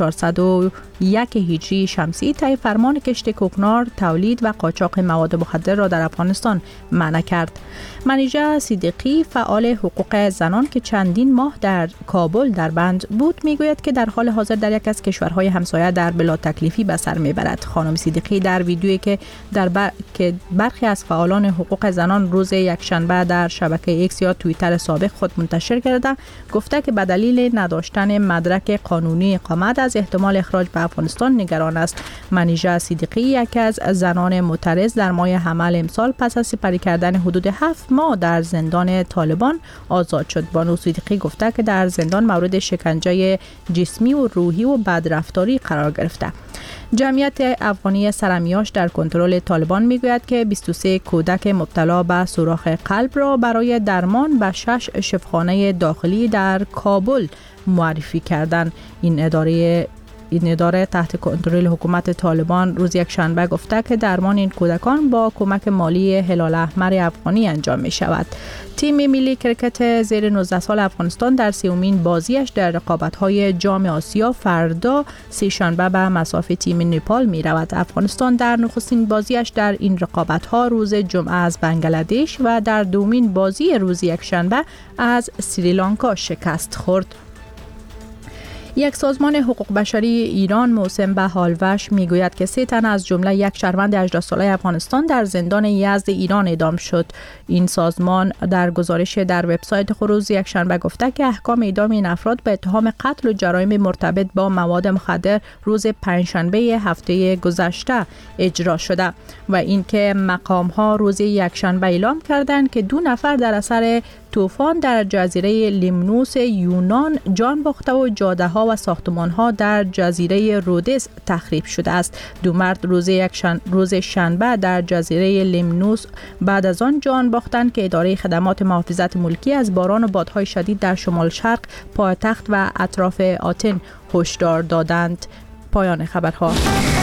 1401 هجری شمسی طی فرمان کشت کوکنار، تولید و قاچاق مواد مخدر را در افغانستان منع کرد. منیژه صدیقی فعال حقوق زنان که چندین ماه در کابل در بند بود میگوید که در حال حاضر در یک از کشورهای همسایه در بلا تکلیفی به سر میبرد. خانم صدیقی در ویدیویی که برخی از فعالان حقوق زنان روز یکشنبه در شبکه ایکس یا توییتر سابق خود منتشر کرده گفته که به دلیل نداشتن مدرک قانونی اقامت از احتمال اخراج به افغانستان نگران است. منیژه صدیقی یکی از زنان معترض در ماه حمل امسال پس از سپری کردن حدود 7 ماه در زندان طالبان آزاد شد. بانو صدیقی گفته که در زندان مورد شکنجه جسمی و روحی و بدرفتاری قرار گرفته. جمعیت افغانی سرمیاش در کنترل طالبان میگوید که 23 کودک مبتلا به سوراخ قلب را برای درمان به 6 شفاخانه داخلی در کابل معرفی کردند. این اداره تحت کنترل حکومت طالبان روز یکشنبه گفته که درمان این کودکان با کمک مالی هلال احمر افغانی انجام می شود. تیم ملی کرکت زیر 19 سال افغانستان در سومین بازیش در رقابت‌های جام آسیا فردا سه‌شنبه به مصاف تیم نپال می رود. افغانستان در نخستین بازیش در این رقابت‌ها روز جمعه از بنگلادش و در دومین بازی روز یکشنبه از سریلانکا شکست خورد. یک سازمان حقوق بشری ایران موسم به حالوش میگوید که 3 تن از جمله یک شهروند 18 ساله افغانستان در زندان یزد ایران اعدام شد. این سازمان در گزارش در وبسایت خود روز یکشنبه گفته که احکام اعدام این افراد به اتهام قتل و جرایم مرتبط با مواد مخدر روز پنجشنبه هفته گذشته اجرا شده و اینکه مقام‌ها روز یکشنبه اعلام کردند که 2 نفر در اثر طوفان در جزیره لیمنوس یونان جان باخته و جاده‌ها و ساختمان‌ها در جزیره رودس تخریب شده است. 2 مرد روز شنبه در جزیره لیمنوس بعد از آن جان باختند که اداره خدمات محافظت ملکی از باران و بادهای شدید در شمال شرق پایتخت و اطراف آتن هشدار دادند. پایان خبرها.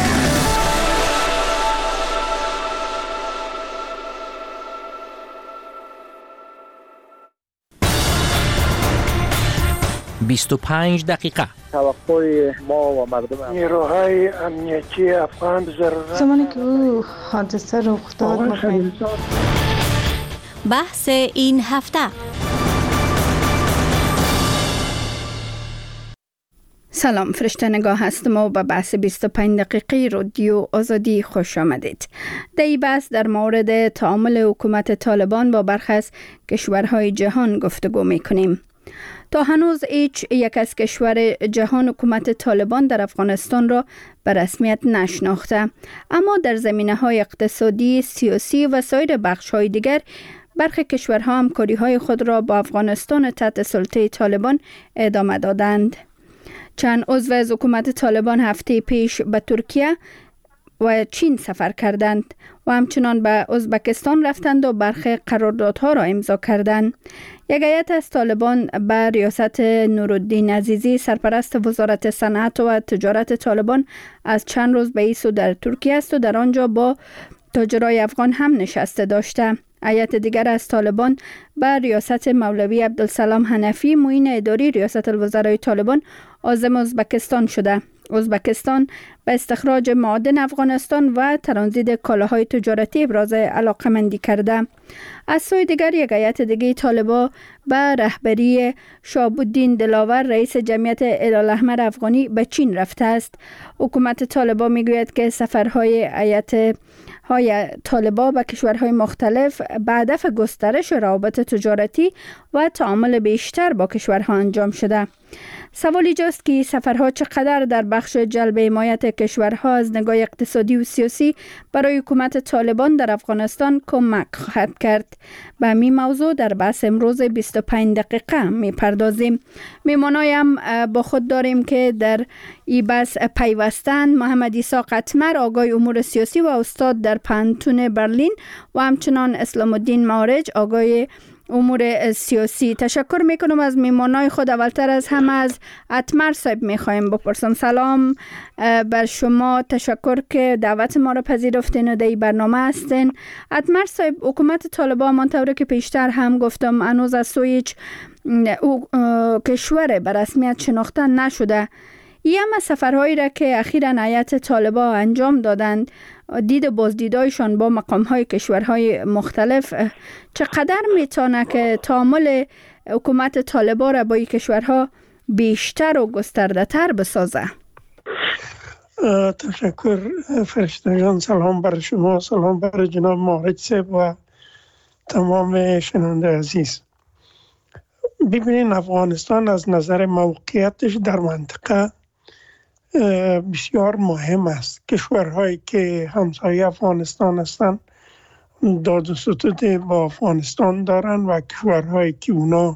«25 دقیقه». توقع ما و مردم نیروهای امنیتی افغان ضرورت زمانی که او حادثه رخ داد بحث این هفته. سلام، فرشته نگاه هستم و به بحث 25 دقیقه رادیو آزادی خوش آمدید. در این بحث در مورد تعامل حکومت طالبان با برخی از کشورهای جهان گفتگو میکنیم. تا هنوز هیچ یک از کشور جهان حکومت طالبان در افغانستان را به رسمیت نشناخته، اما در زمینه‌های اقتصادی، سیاسی و سایر بخش‌های دیگر برخی کشورها همکاری‌های خود را با افغانستان تحت سلطه طالبان ادامه دادند. چند عضو از حکومت طالبان هفته پیش به ترکیه و چین سفر کردند و همچنان به ازبکستان رفتند و برخی قراردادها را امضا کردند. یک هیئت از طالبان به ریاست نورالدین عزیزی سرپرست وزارت صنعت و تجارت طالبان از چند روز به ایسو در ترکیه است و در آنجا با تاجرای افغان هم نشسته داشته. هیئت دیگر از طالبان به ریاست مولوی عبدالسلام حنفی معین اداری ریاست الوزرای طالبان عازم ازبکستان شده. ازبکستان به استخراج معادن افغانستان و ترانزیت کالاهای تجارتی ابراز علاقمندی کرده. از سوی دیگر یک هیئت دیگه طالبان به رهبری شهاب‌الدین دلاور رئیس جمعیت هلال‌احمر افغانی به چین رفته است. حکومت طالبان میگوید که سفرهای هیئت های طالبان به کشورهای مختلف به هدف گسترش روابط تجارتی و تعامل بیشتر با کشورها انجام شده. سوال ایجاست که سفرها چقدر در بخش جلب حمایت کشورها از نگاه اقتصادی و سیاسی برای حکومت طالبان در افغانستان کمک خواهد کرد. به همین موضوع در بحث امروز 25 دقیقه میپردازیم. میمانای هم با خود داریم که در این بحث پیوستند محمد عیسی قطمر، آگای امور سیاسی و استاد در پانتون برلین، و همچنان اسلام الدین معارج، آگای امور سیاسی. تشکر میکنم از میمانای خود. اولتر از همه از قطمر صاحب میخوایم بپرسم. سلام بر شما، تشکر که دعوت ما را پذیرفتین و در این برنامه هستین. قطمر صاحب، حکومت طالبان منطوره که پیشتر هم گفتم هنوز از سوی هیچ کشور به رسمیت شناخته نشده. این همه سفرهایی را که اخیراً هیئت طالبان انجام دادند، دید بازدیدایشان با مقامهای کشورهای مختلف، چقدر میتونه که تعامل حکومت طالبان را با این کشورها بیشتر و گسترده تر بسازه؟ تشکر فرشتگان. سلام بر شما، سلام بر جناب معارج صاحب و تمام شنونده عزیز. ببینید، افغانستان از نظر موقعیتش در منطقه بسیار مهم است. کشورهایی که همسایه افغانستان هستند داد و ستد با افغانستان دارن و کشورهایی که اونا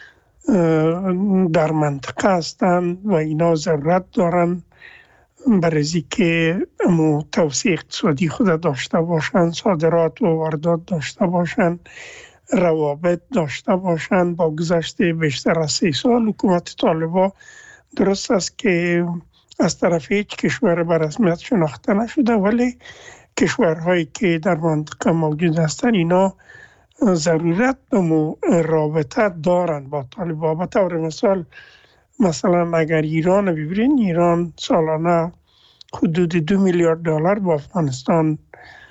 در منطقه هستند و اینا ضرورت دارن برای که توسعه اقتصادی خود داشته باشن، صادرات و واردات داشته باشن، روابط داشته باشن. با گذشت بیشتر از 3 سال حکومت طالبان درست است که از طرف هیچ کشور به رسمیت شناخته نشده، ولی کشورهایی که در منطقه موجود هستند اینا ضرورت به رابطه دارن با طالبان. به طور مثلا اگر ایران ببینید، ایران سالانه حدود 2 میلیارد دلار با افغانستان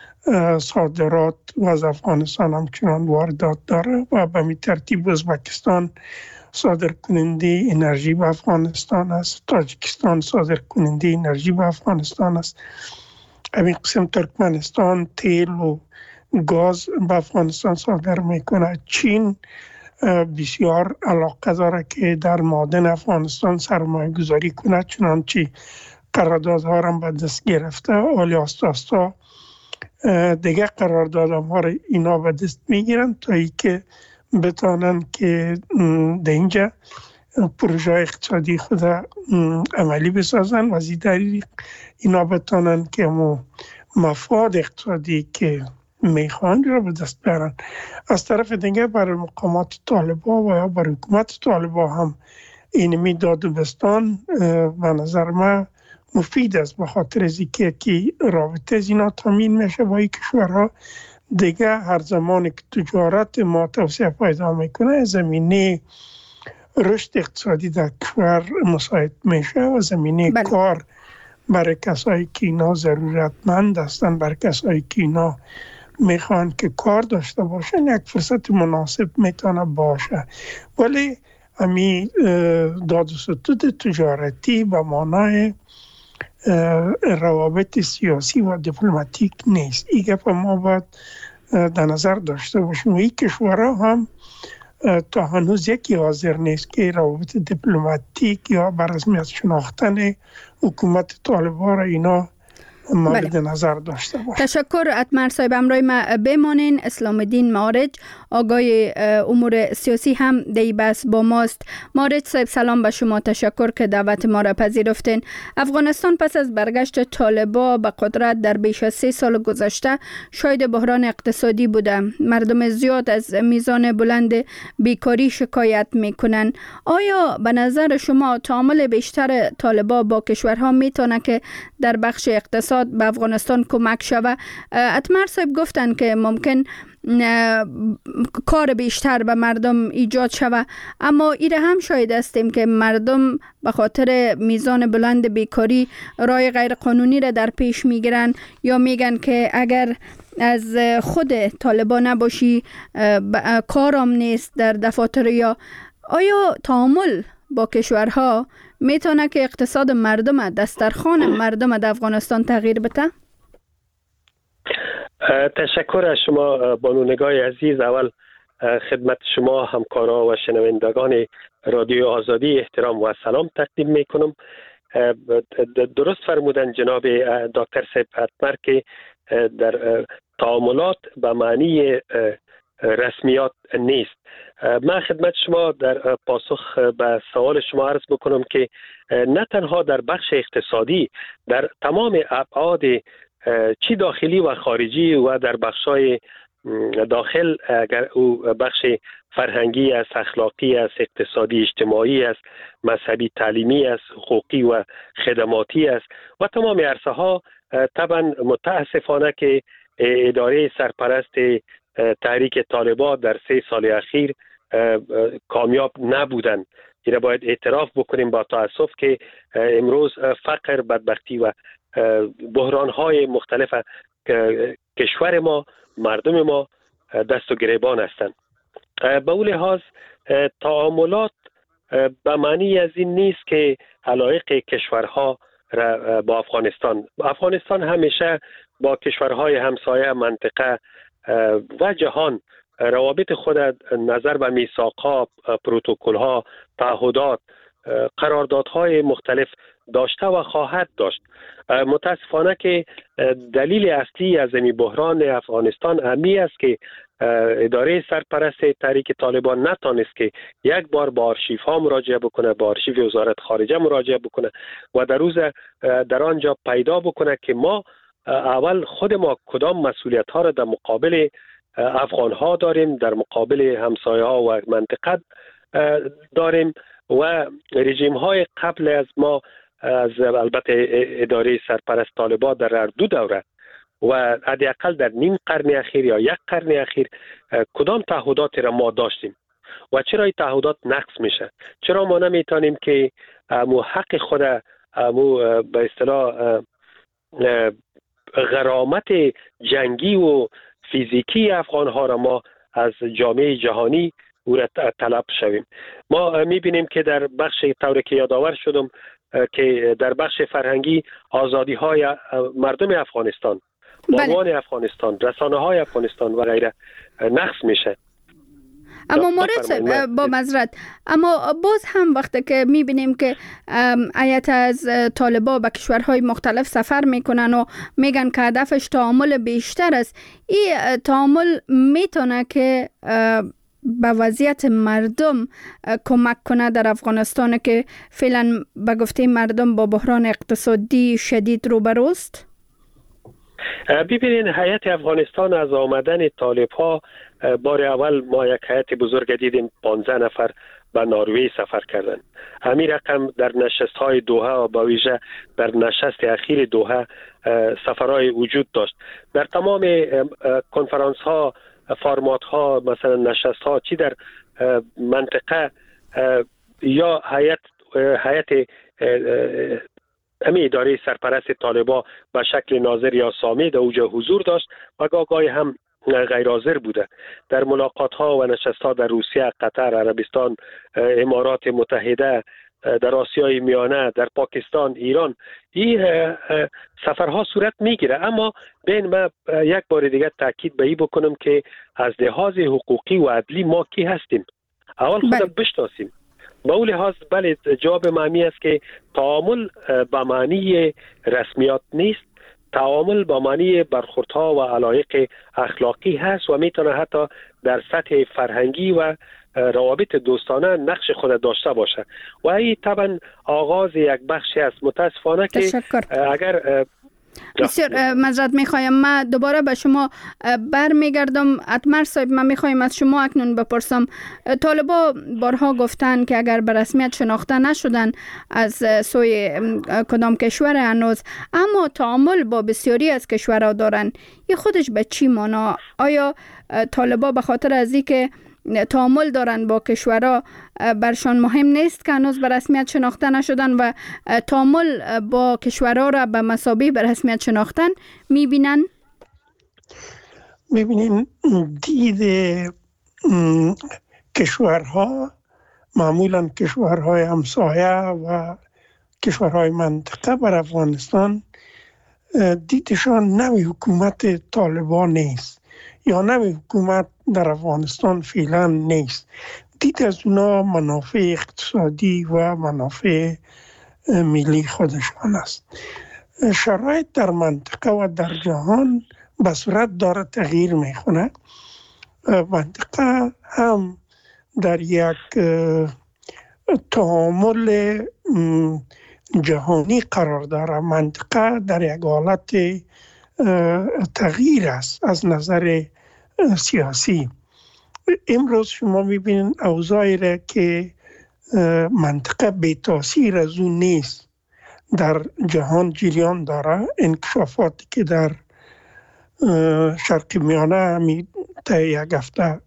صادرات و از افغانستان همچنان واردات داره و به می ترتیب ازبکستان صادر کننده انرژی به افغانستان است، تاجیکستان صادر کننده انرژی به افغانستان است، همین قسم ترکمنستان تیل و گاز به افغانستان صادر میکنه. چین بسیار علاقه داره که در معادن افغانستان سرمایه گذاری کنه، چنانچه قراردادها را به دست گرفته، ولی آستا دیگه قراردادها را اینا به دست میگیرن تا ای که بتانن که در اینجا پروژه اقتصادی خود عملی بسازن و از این طریق اینا بتانن که مفاد اقتصادی که میخوان را به دست بیارن. از طرف دیگه برای مقامات طالبان و یا برای حکومت طالبان هم اینمی داد و بستان به نظر من مفید است، به خاطر از اینکه رابطه از اینا تامین میشه با این کشورها. دیگه هر زمان که تجارت ما توسعه پیدا میکنه، زمینه رشد اقتصادی در کشور مساعد میشه و زمینه کار برای کسایی که اینا ضرورتمند هستن، برای کسایی که اینا میخوان که کار داشته باشن، یک فرصت مناسب میتونه باشه. ولی همین داد و ستد تجارتی به معنای روابط سیاسی و دیپلماتیک نیست. این گپ ما باید در نظر داشته باشیم. این کشورها هم تا هنوز یکی حاضر نیست که روابط دیپلماتیک یا بر رسمیت شناختن حکومت طالبان را اینا مورد نظر داشته باشه. تشکر. قطمر صاحب، امروز ما بمانین. اسلام الدین معارج، آگای امور سیاسی، هم دی بس با ماست. معارج صاحب، سلام به شما، تشکر که دعوت ما را پذیرفتین. افغانستان پس از برگشت طالبان به قدرت در بیش از 3 سال گذشته شاهد بحران اقتصادی بوده. مردم زیاد از میزان بلند بیکاری شکایت میکنن. آیا به نظر شما تعامل بیشتر طالبان با کشورها میتونه که در بخش اقتصاد به افغانستان کمک شود؟ قطمر صاحب گفتن که ممکن کار بیشتر به مردم ایجاد شود. اما ایره هم شاید هستیم که مردم به خاطر میزان بلند بیکاری رای غیر قانونی را در پیش میگیرن یا میگن که اگر از خود طالبان نباشی کارم نیست در دفاتر. یا آیا تعامل با کشورها میتونه که اقتصاد مردم، دسترخوان مردم در افغانستان تغییر بده؟ تشکر از شما بانو نگاه عزیز. اول خدمت شما همکارا و شنوندگان رادیو آزادی احترام و سلام تقدیم میکنم. درست فرمودن جناب دکتر صاحب اتمر که در تعاملات به معنی رسمیات نیست. من خدمت شما در پاسخ به سوال شما عرض بکنم که نه تنها در بخش اقتصادی، در تمام ابعاد چی داخلی و خارجی و در بخش‌های داخل، اگر او بخش فرهنگی است، اخلاقی است، اقتصادی اجتماعی است، مذهبی تعلیمی است، حقوقی و خدماتی است و تمام عرصه‌ها، طبعا متاسفانه که اداره سرپرست تحریک طالبان در 3 سال اخیر کامیاب نبودند. این باید اعتراف بکنیم با تأسف که امروز فقر، بدبختی و بحران‌های مختلف کشور ما، مردم ما دست و گریبان هستند. به اون لحاظ تعاملات به معنی از این نیست که علایق کشورها را با افغانستان همیشه با کشورهای همسایه منطقه و جهان روابط خود نظر به میثاق‌ها، پروتکل‌ها، تعهدات، قراردادهای مختلف داشته و خواهد داشت. متاسفانه که دلیل اصلی از این بحران افغانستان همی است که اداره سرپرست تحریک طالبان نتانست که یک بار با آرشیف ها مراجعه بکنه، با آرشیف وزارت خارجه مراجعه بکنه و در آنجا پیدا بکنه که ما اول خود ما کدام مسئولیت ها را در مقابل افغان ها داریم، در مقابل همسایه ها و منطقه داریم و رژیم های قبل از ما، از البته اداره سرپرست طالبان در هر 2 دوره و حداقل در نیم قرن اخیر یا 1 قرن اخیر کدام تعهدات را ما داشتیم و چرا این تعهدات نقض میشه؟ چرا ما نمیتونیم که حق خود به اصطلاح غرامت جنگی و فیزیکی افغان ها را ما از جامعه جهانی او را طلب شویم؟ ما میبینیم که در بخش طوری که یادآور شدم که در بخش فرهنگی آزادی های مردم افغانستان، بانوان افغانستان، رسانه های افغانستان و غیره نقض میشه. اما مورد با معذرت، اما باز هم وقتی که میبینیم که هیئت از طالبان به کشورهای مختلف سفر میکنن و میگن که هدفش تعامل بیشتر است، این تعامل میتونه که به وضعیت مردم کمک کنه در افغانستان که فعلا به گفته مردم با بحران اقتصادی شدید روبروست؟ ببینید، هیئت افغانستان از آمدن طالب ها بار اول ما یک هیئت بزرگ دیدیم 15 نفر به نروژ سفر کردند. همین رقم در نشست های دوحه و با ویژه در نشست اخیر دوحه سفرهای وجود داشت. در تمام کنفرانس ها، فرمات ها، مثلا نشست ها، چی در منطقه یا هیئت همین اداره سرپرست طالبان به شکل ناظر یا سامی در اوجه حضور داشت و گاهی هم غیر حاضر بوده. در ملاقات ها و نشست ها در روسیه، قطر، عربستان، امارات متحده، در آسیای میانه، در پاکستان، ایران، این سفرها صورت میگیره. اما بین ما یک بار دیگه تاکید به این بکنم که از لحاظ حقوقی و عدلی ما کی هستیم؟ اول خودم بشناسیم. به اون لحاظ بله، جواب معنی است که تعامل به معنی رسمیات نیست. تعامل با معنی برخوردها و علایق اخلاقی هست و میتونه حتی در سطح فرهنگی و روابط دوستانه نقش خود داشته باشه و این طبعا آغاز یک بخشی است. متاسفانه که اگر بسیار معذرت میخوایم، من دوباره به شما برمیگردم. اتمر صاحب، من میخوایم از شما اکنون بپرسم، طالبا بارها گفتن که اگر به رسمیت شناخته نشدن از سوی کدام کشور هنوز، اما تعامل با بسیاری از کشورها دارن، این خودش به چی معنا؟ آیا طالبا به خاطر از اینکه تعامل دارن با کشورها برشان مهم نیست که هنوز به رسمیت شناخته نشدن و تعامل با کشورها را به مثابه به رسمیت شناختن میبینن؟ میبینین دید کشورها، معمولا کشورهای همسایه و کشورهای منطقه بر افغانستان، دیدشان نوی حکومت طالبان نیست یا نوی حکومت در افغانستان فعلا نیست. دید از اونا منافع اقتصادی و منافع ملی خودشان است. شرایط در منطقه و در جهان به صورت داره تغییر میکنه. منطقه هم در یک تعامل جهانی قرار داره. منطقه در یک حالت تغییر است از نظر سیاسی. امروز شما میبینید اوضاعی را که منطقه بی تاثیر از اون نیست در جهان جریان داره. انکشافاتی که در شرق میانه همی تا یک هفته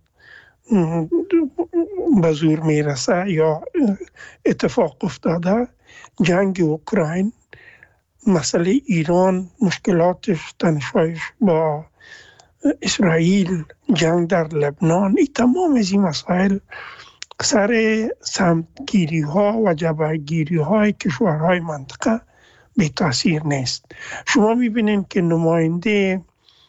به زور میرسه یا اتفاق افتاده، جنگ اوکراین، مسئله ایران، مشکلاتش، تنش‌هایش با اسرائیل، جنگ در لبنان، این تمام از این مسائل سر سمتگیری ها و جبهه‌گیری های کشورهای منطقه بی تاثیر نیست. شما میبینید که نماینده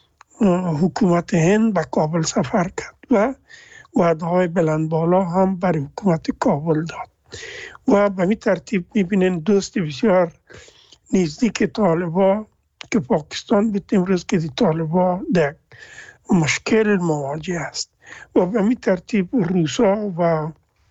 حکومت هند به کابل سفر کرد و وعده های بلند بالا هم برای حکومت کابل داد و به می ترتیب میبینید دوست بسیار نزدیک طالبا که پاکستان بود امروز که طالبا در مشکل مواجه است و به می ترتیب روسا و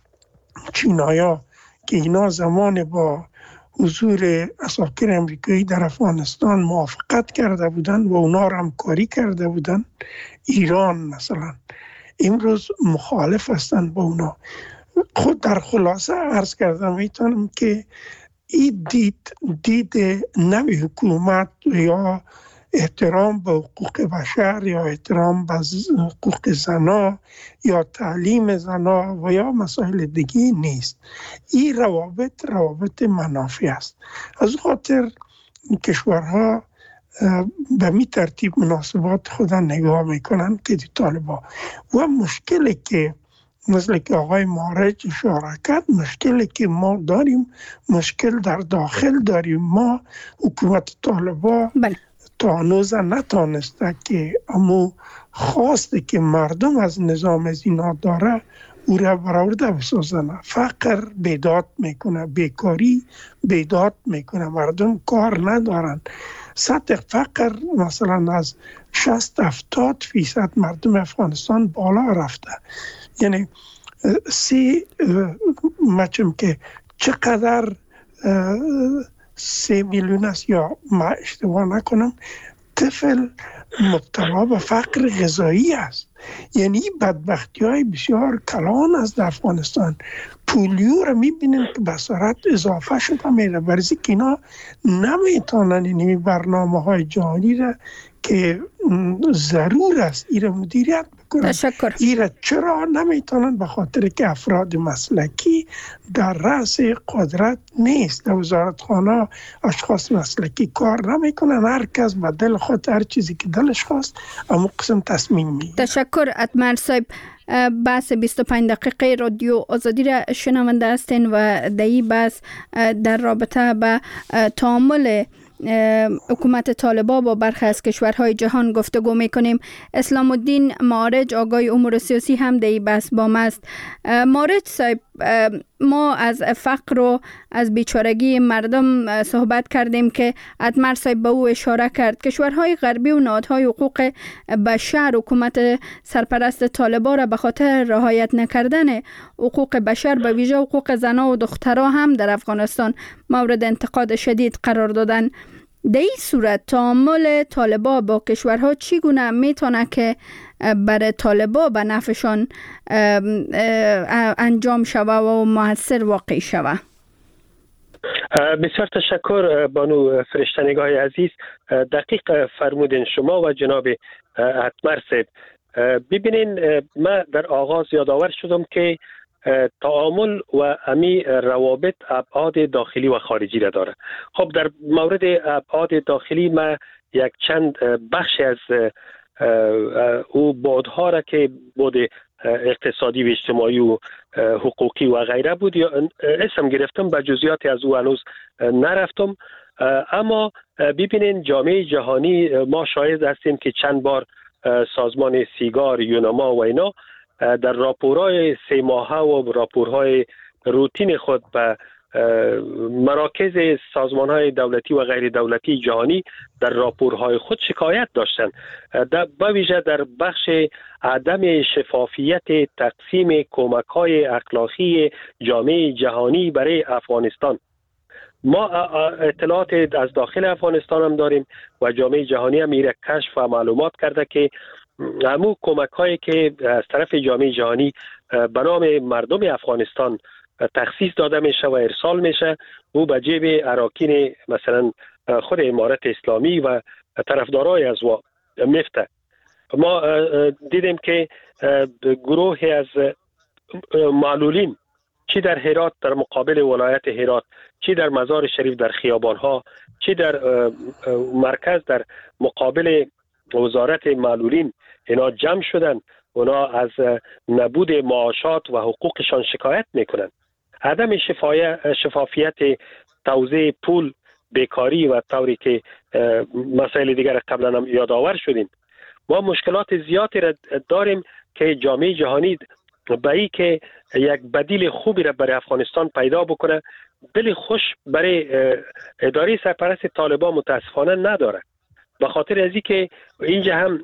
چینایا که اینا زمان با حضور عساکر امریکایی در افغانستان موافقت کرده بودن و اونا را همکاری کرده بودن، ایران مثلا امروز مخالف هستند با اونا. خود در خلاصه عرض کردم میتونم که این دید نوی حکومت یا احترام به حقوق بشر یا احترام به حقوق زنا یا تعلیم زنا و یا مسائل دیگه نیست. این روابط منافع است. از خاطر کشورها به می ترتیب مناسبات خود نگاه میکنن که طالبا و مشکلی که مثل که آقای مارج اشاره کرد، مشکلی که ما داریم، مشکل در داخل داریم. ما حکومت طالبا تا هنوز نتانسته که امو خواسته که مردم از نظام از اینا داره او را برآورده بسازن. فقر بیداد میکنه، بیکاری بیداد میکنه، مردم کار ندارن. سطح فقر مثلا از 60-70% مردم افغانستان بالا رفته. یعنی مچم که چقدر 3 میلیون است یا ما اشتباه نکنم طفل مبتلا به فقر غذایی است. یعنی بدبختی های بسیار کلان است در افغانستان. پولیو را میبینیم که به صورت اضافه شده میره، برای که اینا نمیتونن این برنامه های جهانی را که ضرور است این را مدیریت بکنن. تشکر. این را چرا نمیتونن؟ به خاطر که افراد مسلکی در رأس قدرت نیست. در وزارتخانه اشخاص مسلکی کار نمیکنن، هر کس به دل خود هر چیزی که دلش خواست اما قسم تصمیم میگیره. تشکر اتمر صاحب. بحث 25 دقیقه رادیو آزادی را شنونده هستین و در این بحث در رابطه به تعامل حکومت طالبان با برخی از کشورهای جهان گفتگو میکنیم. اسلام الدین معارج، آگاه امور سیاسی، هم در این بحث با ما است. معارج صاحب، ما از فقر و از بیچارگی مردم صحبت کردیم که اتمر صاحب به او اشاره کرد. کشورهای غربی و نهادهای حقوق بشر حکومت سرپرست طالبان را به خاطر رعایت نکردن حقوق بشر، به ویژه حقوق زنان و دخترها، هم در افغانستان مورد انتقاد شدید قرار دادن. در این صورت تعامل طالبان با کشورها چگونه میتونه که برای طالبان به نفعشان انجام شوه و مؤثر واقع شوه؟ بسیار تشکر بانو فرشتنگاه عزیز. دقیق فرمودین شما و جناب اتمر صاحب. ببینین، من در آغاز یادآور شدم که تعامل و امی روابط ابعاد داخلی و خارجی را داره. خب در مورد ابعاد داخلی ما یک چند بخشی از او بعدها را که بعد اقتصادی و اجتماعی و حقوقی و غیره بود اسم گرفتم، به جزئیات از او هنوز نرفتم. اما ببینین جامعه جهانی ما شاهد هستیم که چند بار سازمان سیگار، یونما و اینا در راپورهای 3 ماهه و راپورهای روتین خود به مراکز سازمانهای دولتی و غیر دولتی جهانی در راپورهای خود شکایت داشتند، به ویژه در بخش عدم شفافیت تقسیم کمک‌های اخلاقی جامعه جهانی برای افغانستان. ما اطلاعات از داخل افغانستان هم داریم و جامعه جهانی هم میره کشف و معلومات کرده که همون کمک‌هایی که از طرف جامعه جهانی به نام مردم افغانستان تخصیص داده میشه و ارسال میشه، او به جیب اراکین مثلا خود امارت اسلامی و طرفدارای از وا میفته. ما دیدیم که گروهی از معلولین چی در هرات در مقابل ولایت هرات، چی در مزار شریف در خیابانها، چی در مرکز در مقابل وزارت معلولین اینا جمع شدن. اونا از نبود معاشات و حقوقشان شکایت میکنن. عدم شفافیت توزیع پول، بیکاری و طوری که مسائل دیگر قبلا هم یادآور شدیم. ما مشکلات زیادی را داریم که جامعه جهانی به ای که یک بدیل خوبی را برای افغانستان پیدا بکنه دل خوش برای اداره سرپرست طالبان متاسفانه نداره. به خاطر ازی که اینجا هم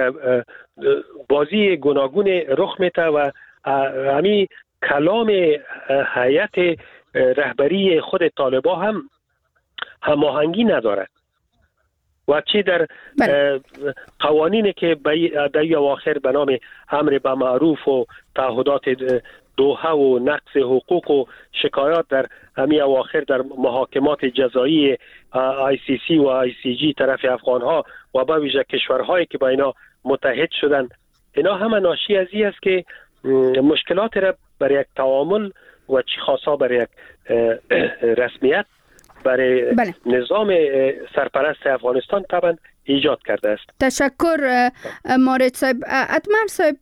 بازی گوناگون رخ میده و همین کلام هیئت رهبری خود طالبان هم هماهنگی نداره و چی در قوانینی که در اواخر به نام امر به معروف و تعهدات دوحه و نقض حقوق و شکایات در همین اواخر در محاکمات جزایی ICC و ICG طرف افغانها و به ویژه کشورهایی که با اینا متحد شدن، اینا همه ناشی از این است که مشکلات را برای یک تعامل و چی خاصا برای یک رسمیت برای نظام سرپرست افغانستان طبعا ایجاد کرده است. تشکر مارد صاحب. اتمر صاحب،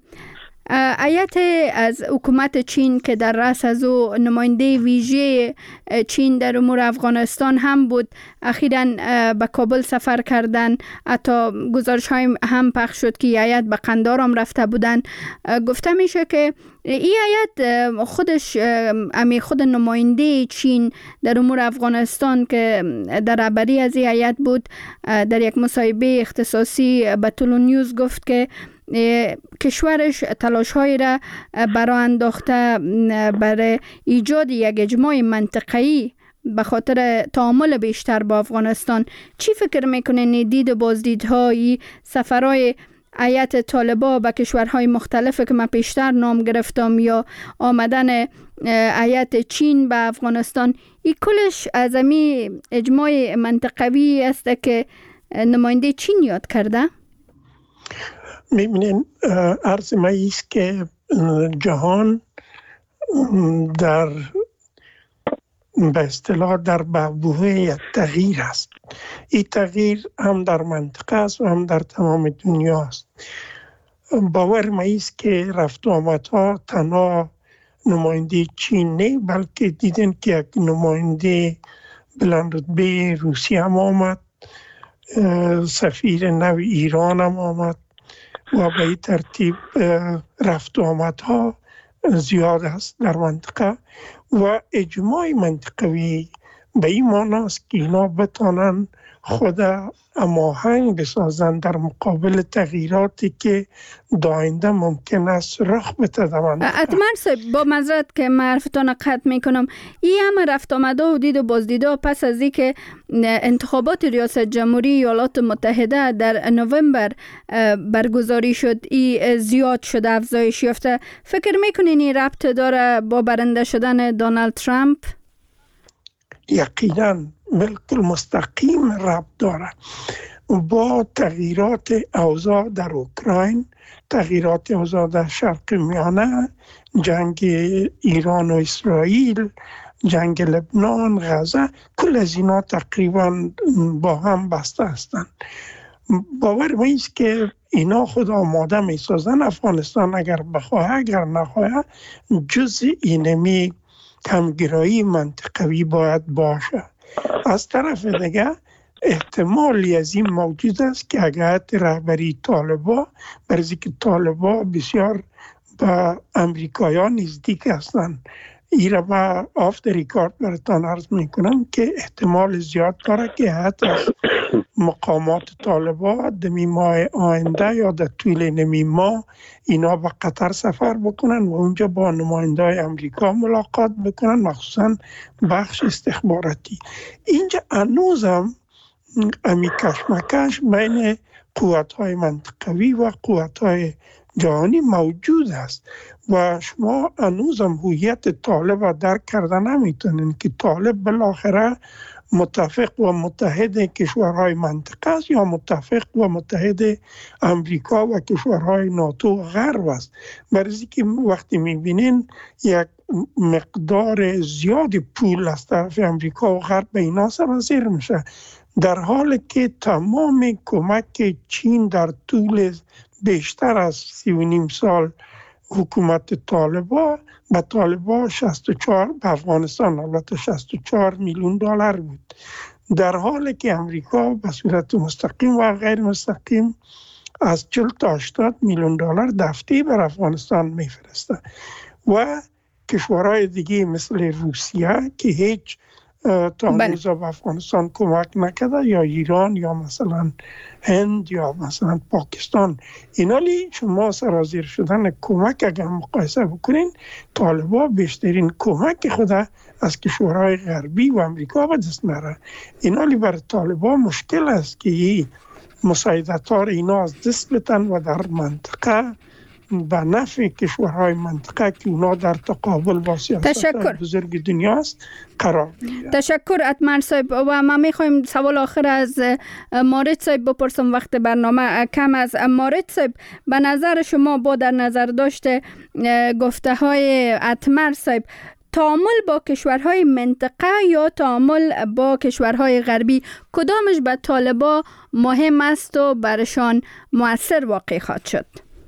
هیئت از حکومت چین که در رأس از او نماینده ویژه چین در امور افغانستان هم بود، اخیراً به کابل سفر کردن. حتی گزارش های هم پخش شد که هیئت به قندهار هم رفته بودن. گفته میشه که این هیئت خود نماینده چین در امور افغانستان که در رهبری از این هیئت بود در یک مصاحبه اختصاصی به تولو نیوز گفت که کشورش تلاش‌های را برای انداخته برای ایجاد یک اجماع منطقه‌ای به خاطر تعامل بیشتر با افغانستان. چی فکر میکنین دید و بازدیدهای سفرهای هیئت طالبان به کشورهای مختلف که من پیشتر نام گرفتم یا آمدن هیئت چین به افغانستان، این کلش از امی اجماع منطقوی است که نماینده چین یاد کرده؟ میبینین عرض ما ایست که جهان در به اصطلاح در بعبوه یک تغییر است. این تغییر هم در منطقه است و هم در تمام دنیا است. باور ما ایست که رفت و آمدها تنها نماینده چین نه، بلکه دیدن که یک نماینده بلند رتبه روسیه هم آمد، سفیر نو ایران هم آمد و به این ترتیب رفت و آمدها زیاد است در منطقه و اجماع منطقوی به این معنی است که اینا بتانن خود هماهنگ بسازند در مقابل تغییراتی که داینده ممکن است رخ بده در منطقه. اتمر صاحب، با معذرت که معرفتان قطع میکنم، این همه رفت آمده و دید و بازدیده پس از اینکه انتخابات ریاست جمهوری ایالات متحده در نوامبر برگزاری شد، این زیاد شده، افزایش یافته، فکر میکنین این ربط داره با برنده شدن دونالد ترامپ؟ یقینا بالکل مستقیم ربط داره با تغییرات اوضاع در اوکراین، تغییرات اوضاع در شرق میانه، جنگ ایران و اسرائیل، جنگ لبنان، غزه، کل از اینا تقریبا با هم بسته هستند. باور میست که اینا خود آماده میسازن افغانستان اگر بخواه اگر نخواه جز اینمی همگرایی منطقوی باید باشه. از طرف دیگه احتمالی از این موجود است که اگر رهبری طالبا، برای که طالبا بسیار به امریکایان نزدیک هستند، این را با آف در ریکارد براتان عرض میکنم که احتمال زیاد داره که حتی مقامات طالبا دمی ماه آینده یا در طول نمی ماه اینا به قطر سفر بکنن و اونجا با نماینده های امریکا ملاقات بکنن، مخصوصا بخش استخباراتی. اینجا هنوزم امی کشمکش بین قوت‌های منطقوی و قوت‌های جهانی موجود است و شما هنوزم هویت طالب را درک کرده نمیتونین که طالب بالاخره متفق و متحد کشورهای منطقه است یا متفق و متحد امریکا و کشورهای ناتو و غرب است. برای که وقتی میبینین یک مقدار زیادی پول از طرف امریکا و غرب به اینا سرازیر میشه، در حالی که تمام کمک چین در طول بیشتر از 3.5 سال حکومت طالبا به طالبا 64 به افغانستان البته 64 میلیون دلار بود، در حالی که امریکا به صورت مستقیم و غیر مستقیم از 40 تا 80 میلیون دلار دفعی بر افغانستان میفرسته و کشورهای دیگه مثل روسیه که هیچ تا امروز به افغانستان کمک نکرده، یا ایران یا مثلا هند یا مثلا پاکستان. اینالی شما سرازیر شدن کمک اگر مقایسه بکنین، طالبا بیشترین کمک خود از کشورهای غربی و امریکا به دست میاره. اینالی برای طالبا مشکل است که این مساعدت ها اینا از دست بتن و در منطقه به نفع کشورهای منطقه که اونا در تقابل با سیاست بزرگ دنیا است قرار میگیرند. تشکر اتمر صاحب. و ما میخوایم سوال آخر از مارد صاحب بپرسم، وقت برنامه کم از مارد صاحب. به نظر شما با در نظر داشته گفته های اتمر صاحب، تعامل با کشورهای منطقه یا تعامل با کشورهای غربی کدامش به طالبا مهم است و برشان مؤثر واقع خواهد شد؟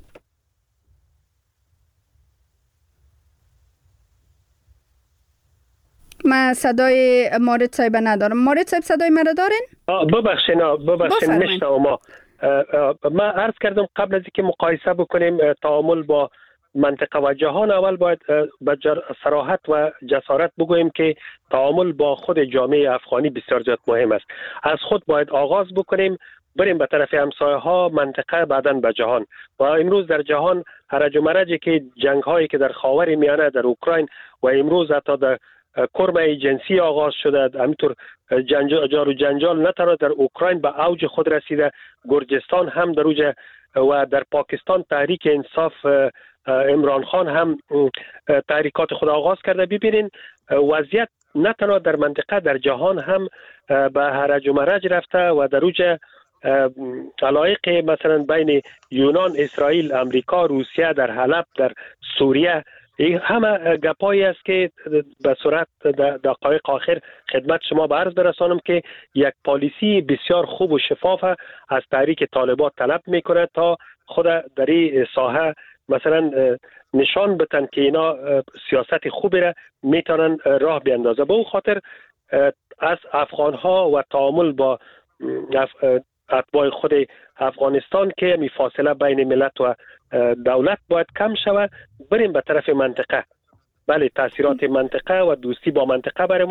من صدای مارد صاحب ندارم. مارد صاحب صدای مرا دارین؟ ببخشین نشنوم. ما عرض کردم قبل از اینکه مقایسه بکنیم تعامل با منطقه و جهان، اول باید به صراحت و جسارت بگوییم که تعامل با خود جامعه افغانی بسیار زیاد مهم است. از خود باید آغاز بکنیم، بریم به طرف همسایه ها، منطقه، بعداً به جهان. و امروز در جهان هرج و مرجی که جنگ هایی که در خاور میانه، در اوکراین و امروز حتی در کرم جنسی آغاز شده، همینطور جار و جنجال نه تنها در اوکراین به اوج خود رسیده، گرجستان هم در اوج و در پاکستان تحریک انصاف عمران خان هم تحریکات خود آغاز کرده. ببینین وضعیت نه تنها در منطقه، در جهان هم به هرج و مرج رفته و در اوج علایق مثلا بین یونان، اسرائیل، امریکا، روسیه، در حلب، در سوریه، این همه گپایی است که به صورت دقایق آخر خدمت شما به عرض برسانم که یک پالیسی بسیار خوب و شفاف از تحریک طالبان طلب میکنه تا خود در این ساحه مثلا نشان بتن که اینا سیاست خوبی را میتونن راه بیندازه. به اون خاطر از افغان ها و تعامل با اتباع خود افغانستان که می فاصله بین ملت و دولت باید کم شود، بریم به طرف منطقه. بله، تاثیرات منطقه و دوستی با منطقه برای ما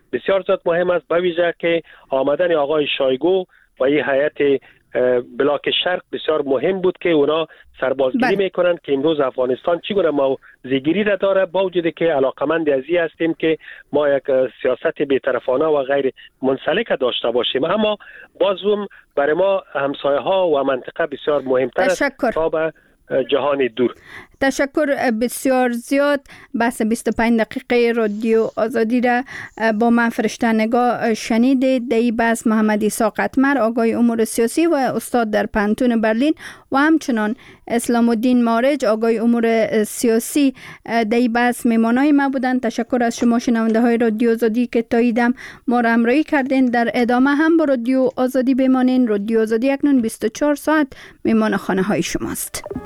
بسیار زیاد مهم است، به ویژه که آمدن آقای شایگو و این هیئت بلاک شرق بسیار مهم بود که اونا سربازگیری میکنن که امروز افغانستان چگونه موضع‌گیری را داره، با وجودی که علاقمند از این هستیم که ما یک سیاست بی‌طرفانه و غیر منسلک داشته باشیم، اما باز هم برای ما همسایه ها و منطقه بسیار مهمتر است تا به جهان دور. تشکر بسیار زیاد. بحث 25 دقیقه رادیو آزادی را با من فرشته نگاه شنیدید. در این بحث محمد عیسی قطمر، آگاه امور سیاسی و استاد در پانتون برلین، و همچنان اسلام الدین مارج، آگاه امور سیاسی، در این بحث میمانای ما بودند. تشکر از شما شنونده های رادیو آزادی که تا ایدم ما را همراهی کردین. در ادامه هم با رادیو آزادی بمانین. رادیو آزادی اکنون 24 ساعت میمان خانه های شماست.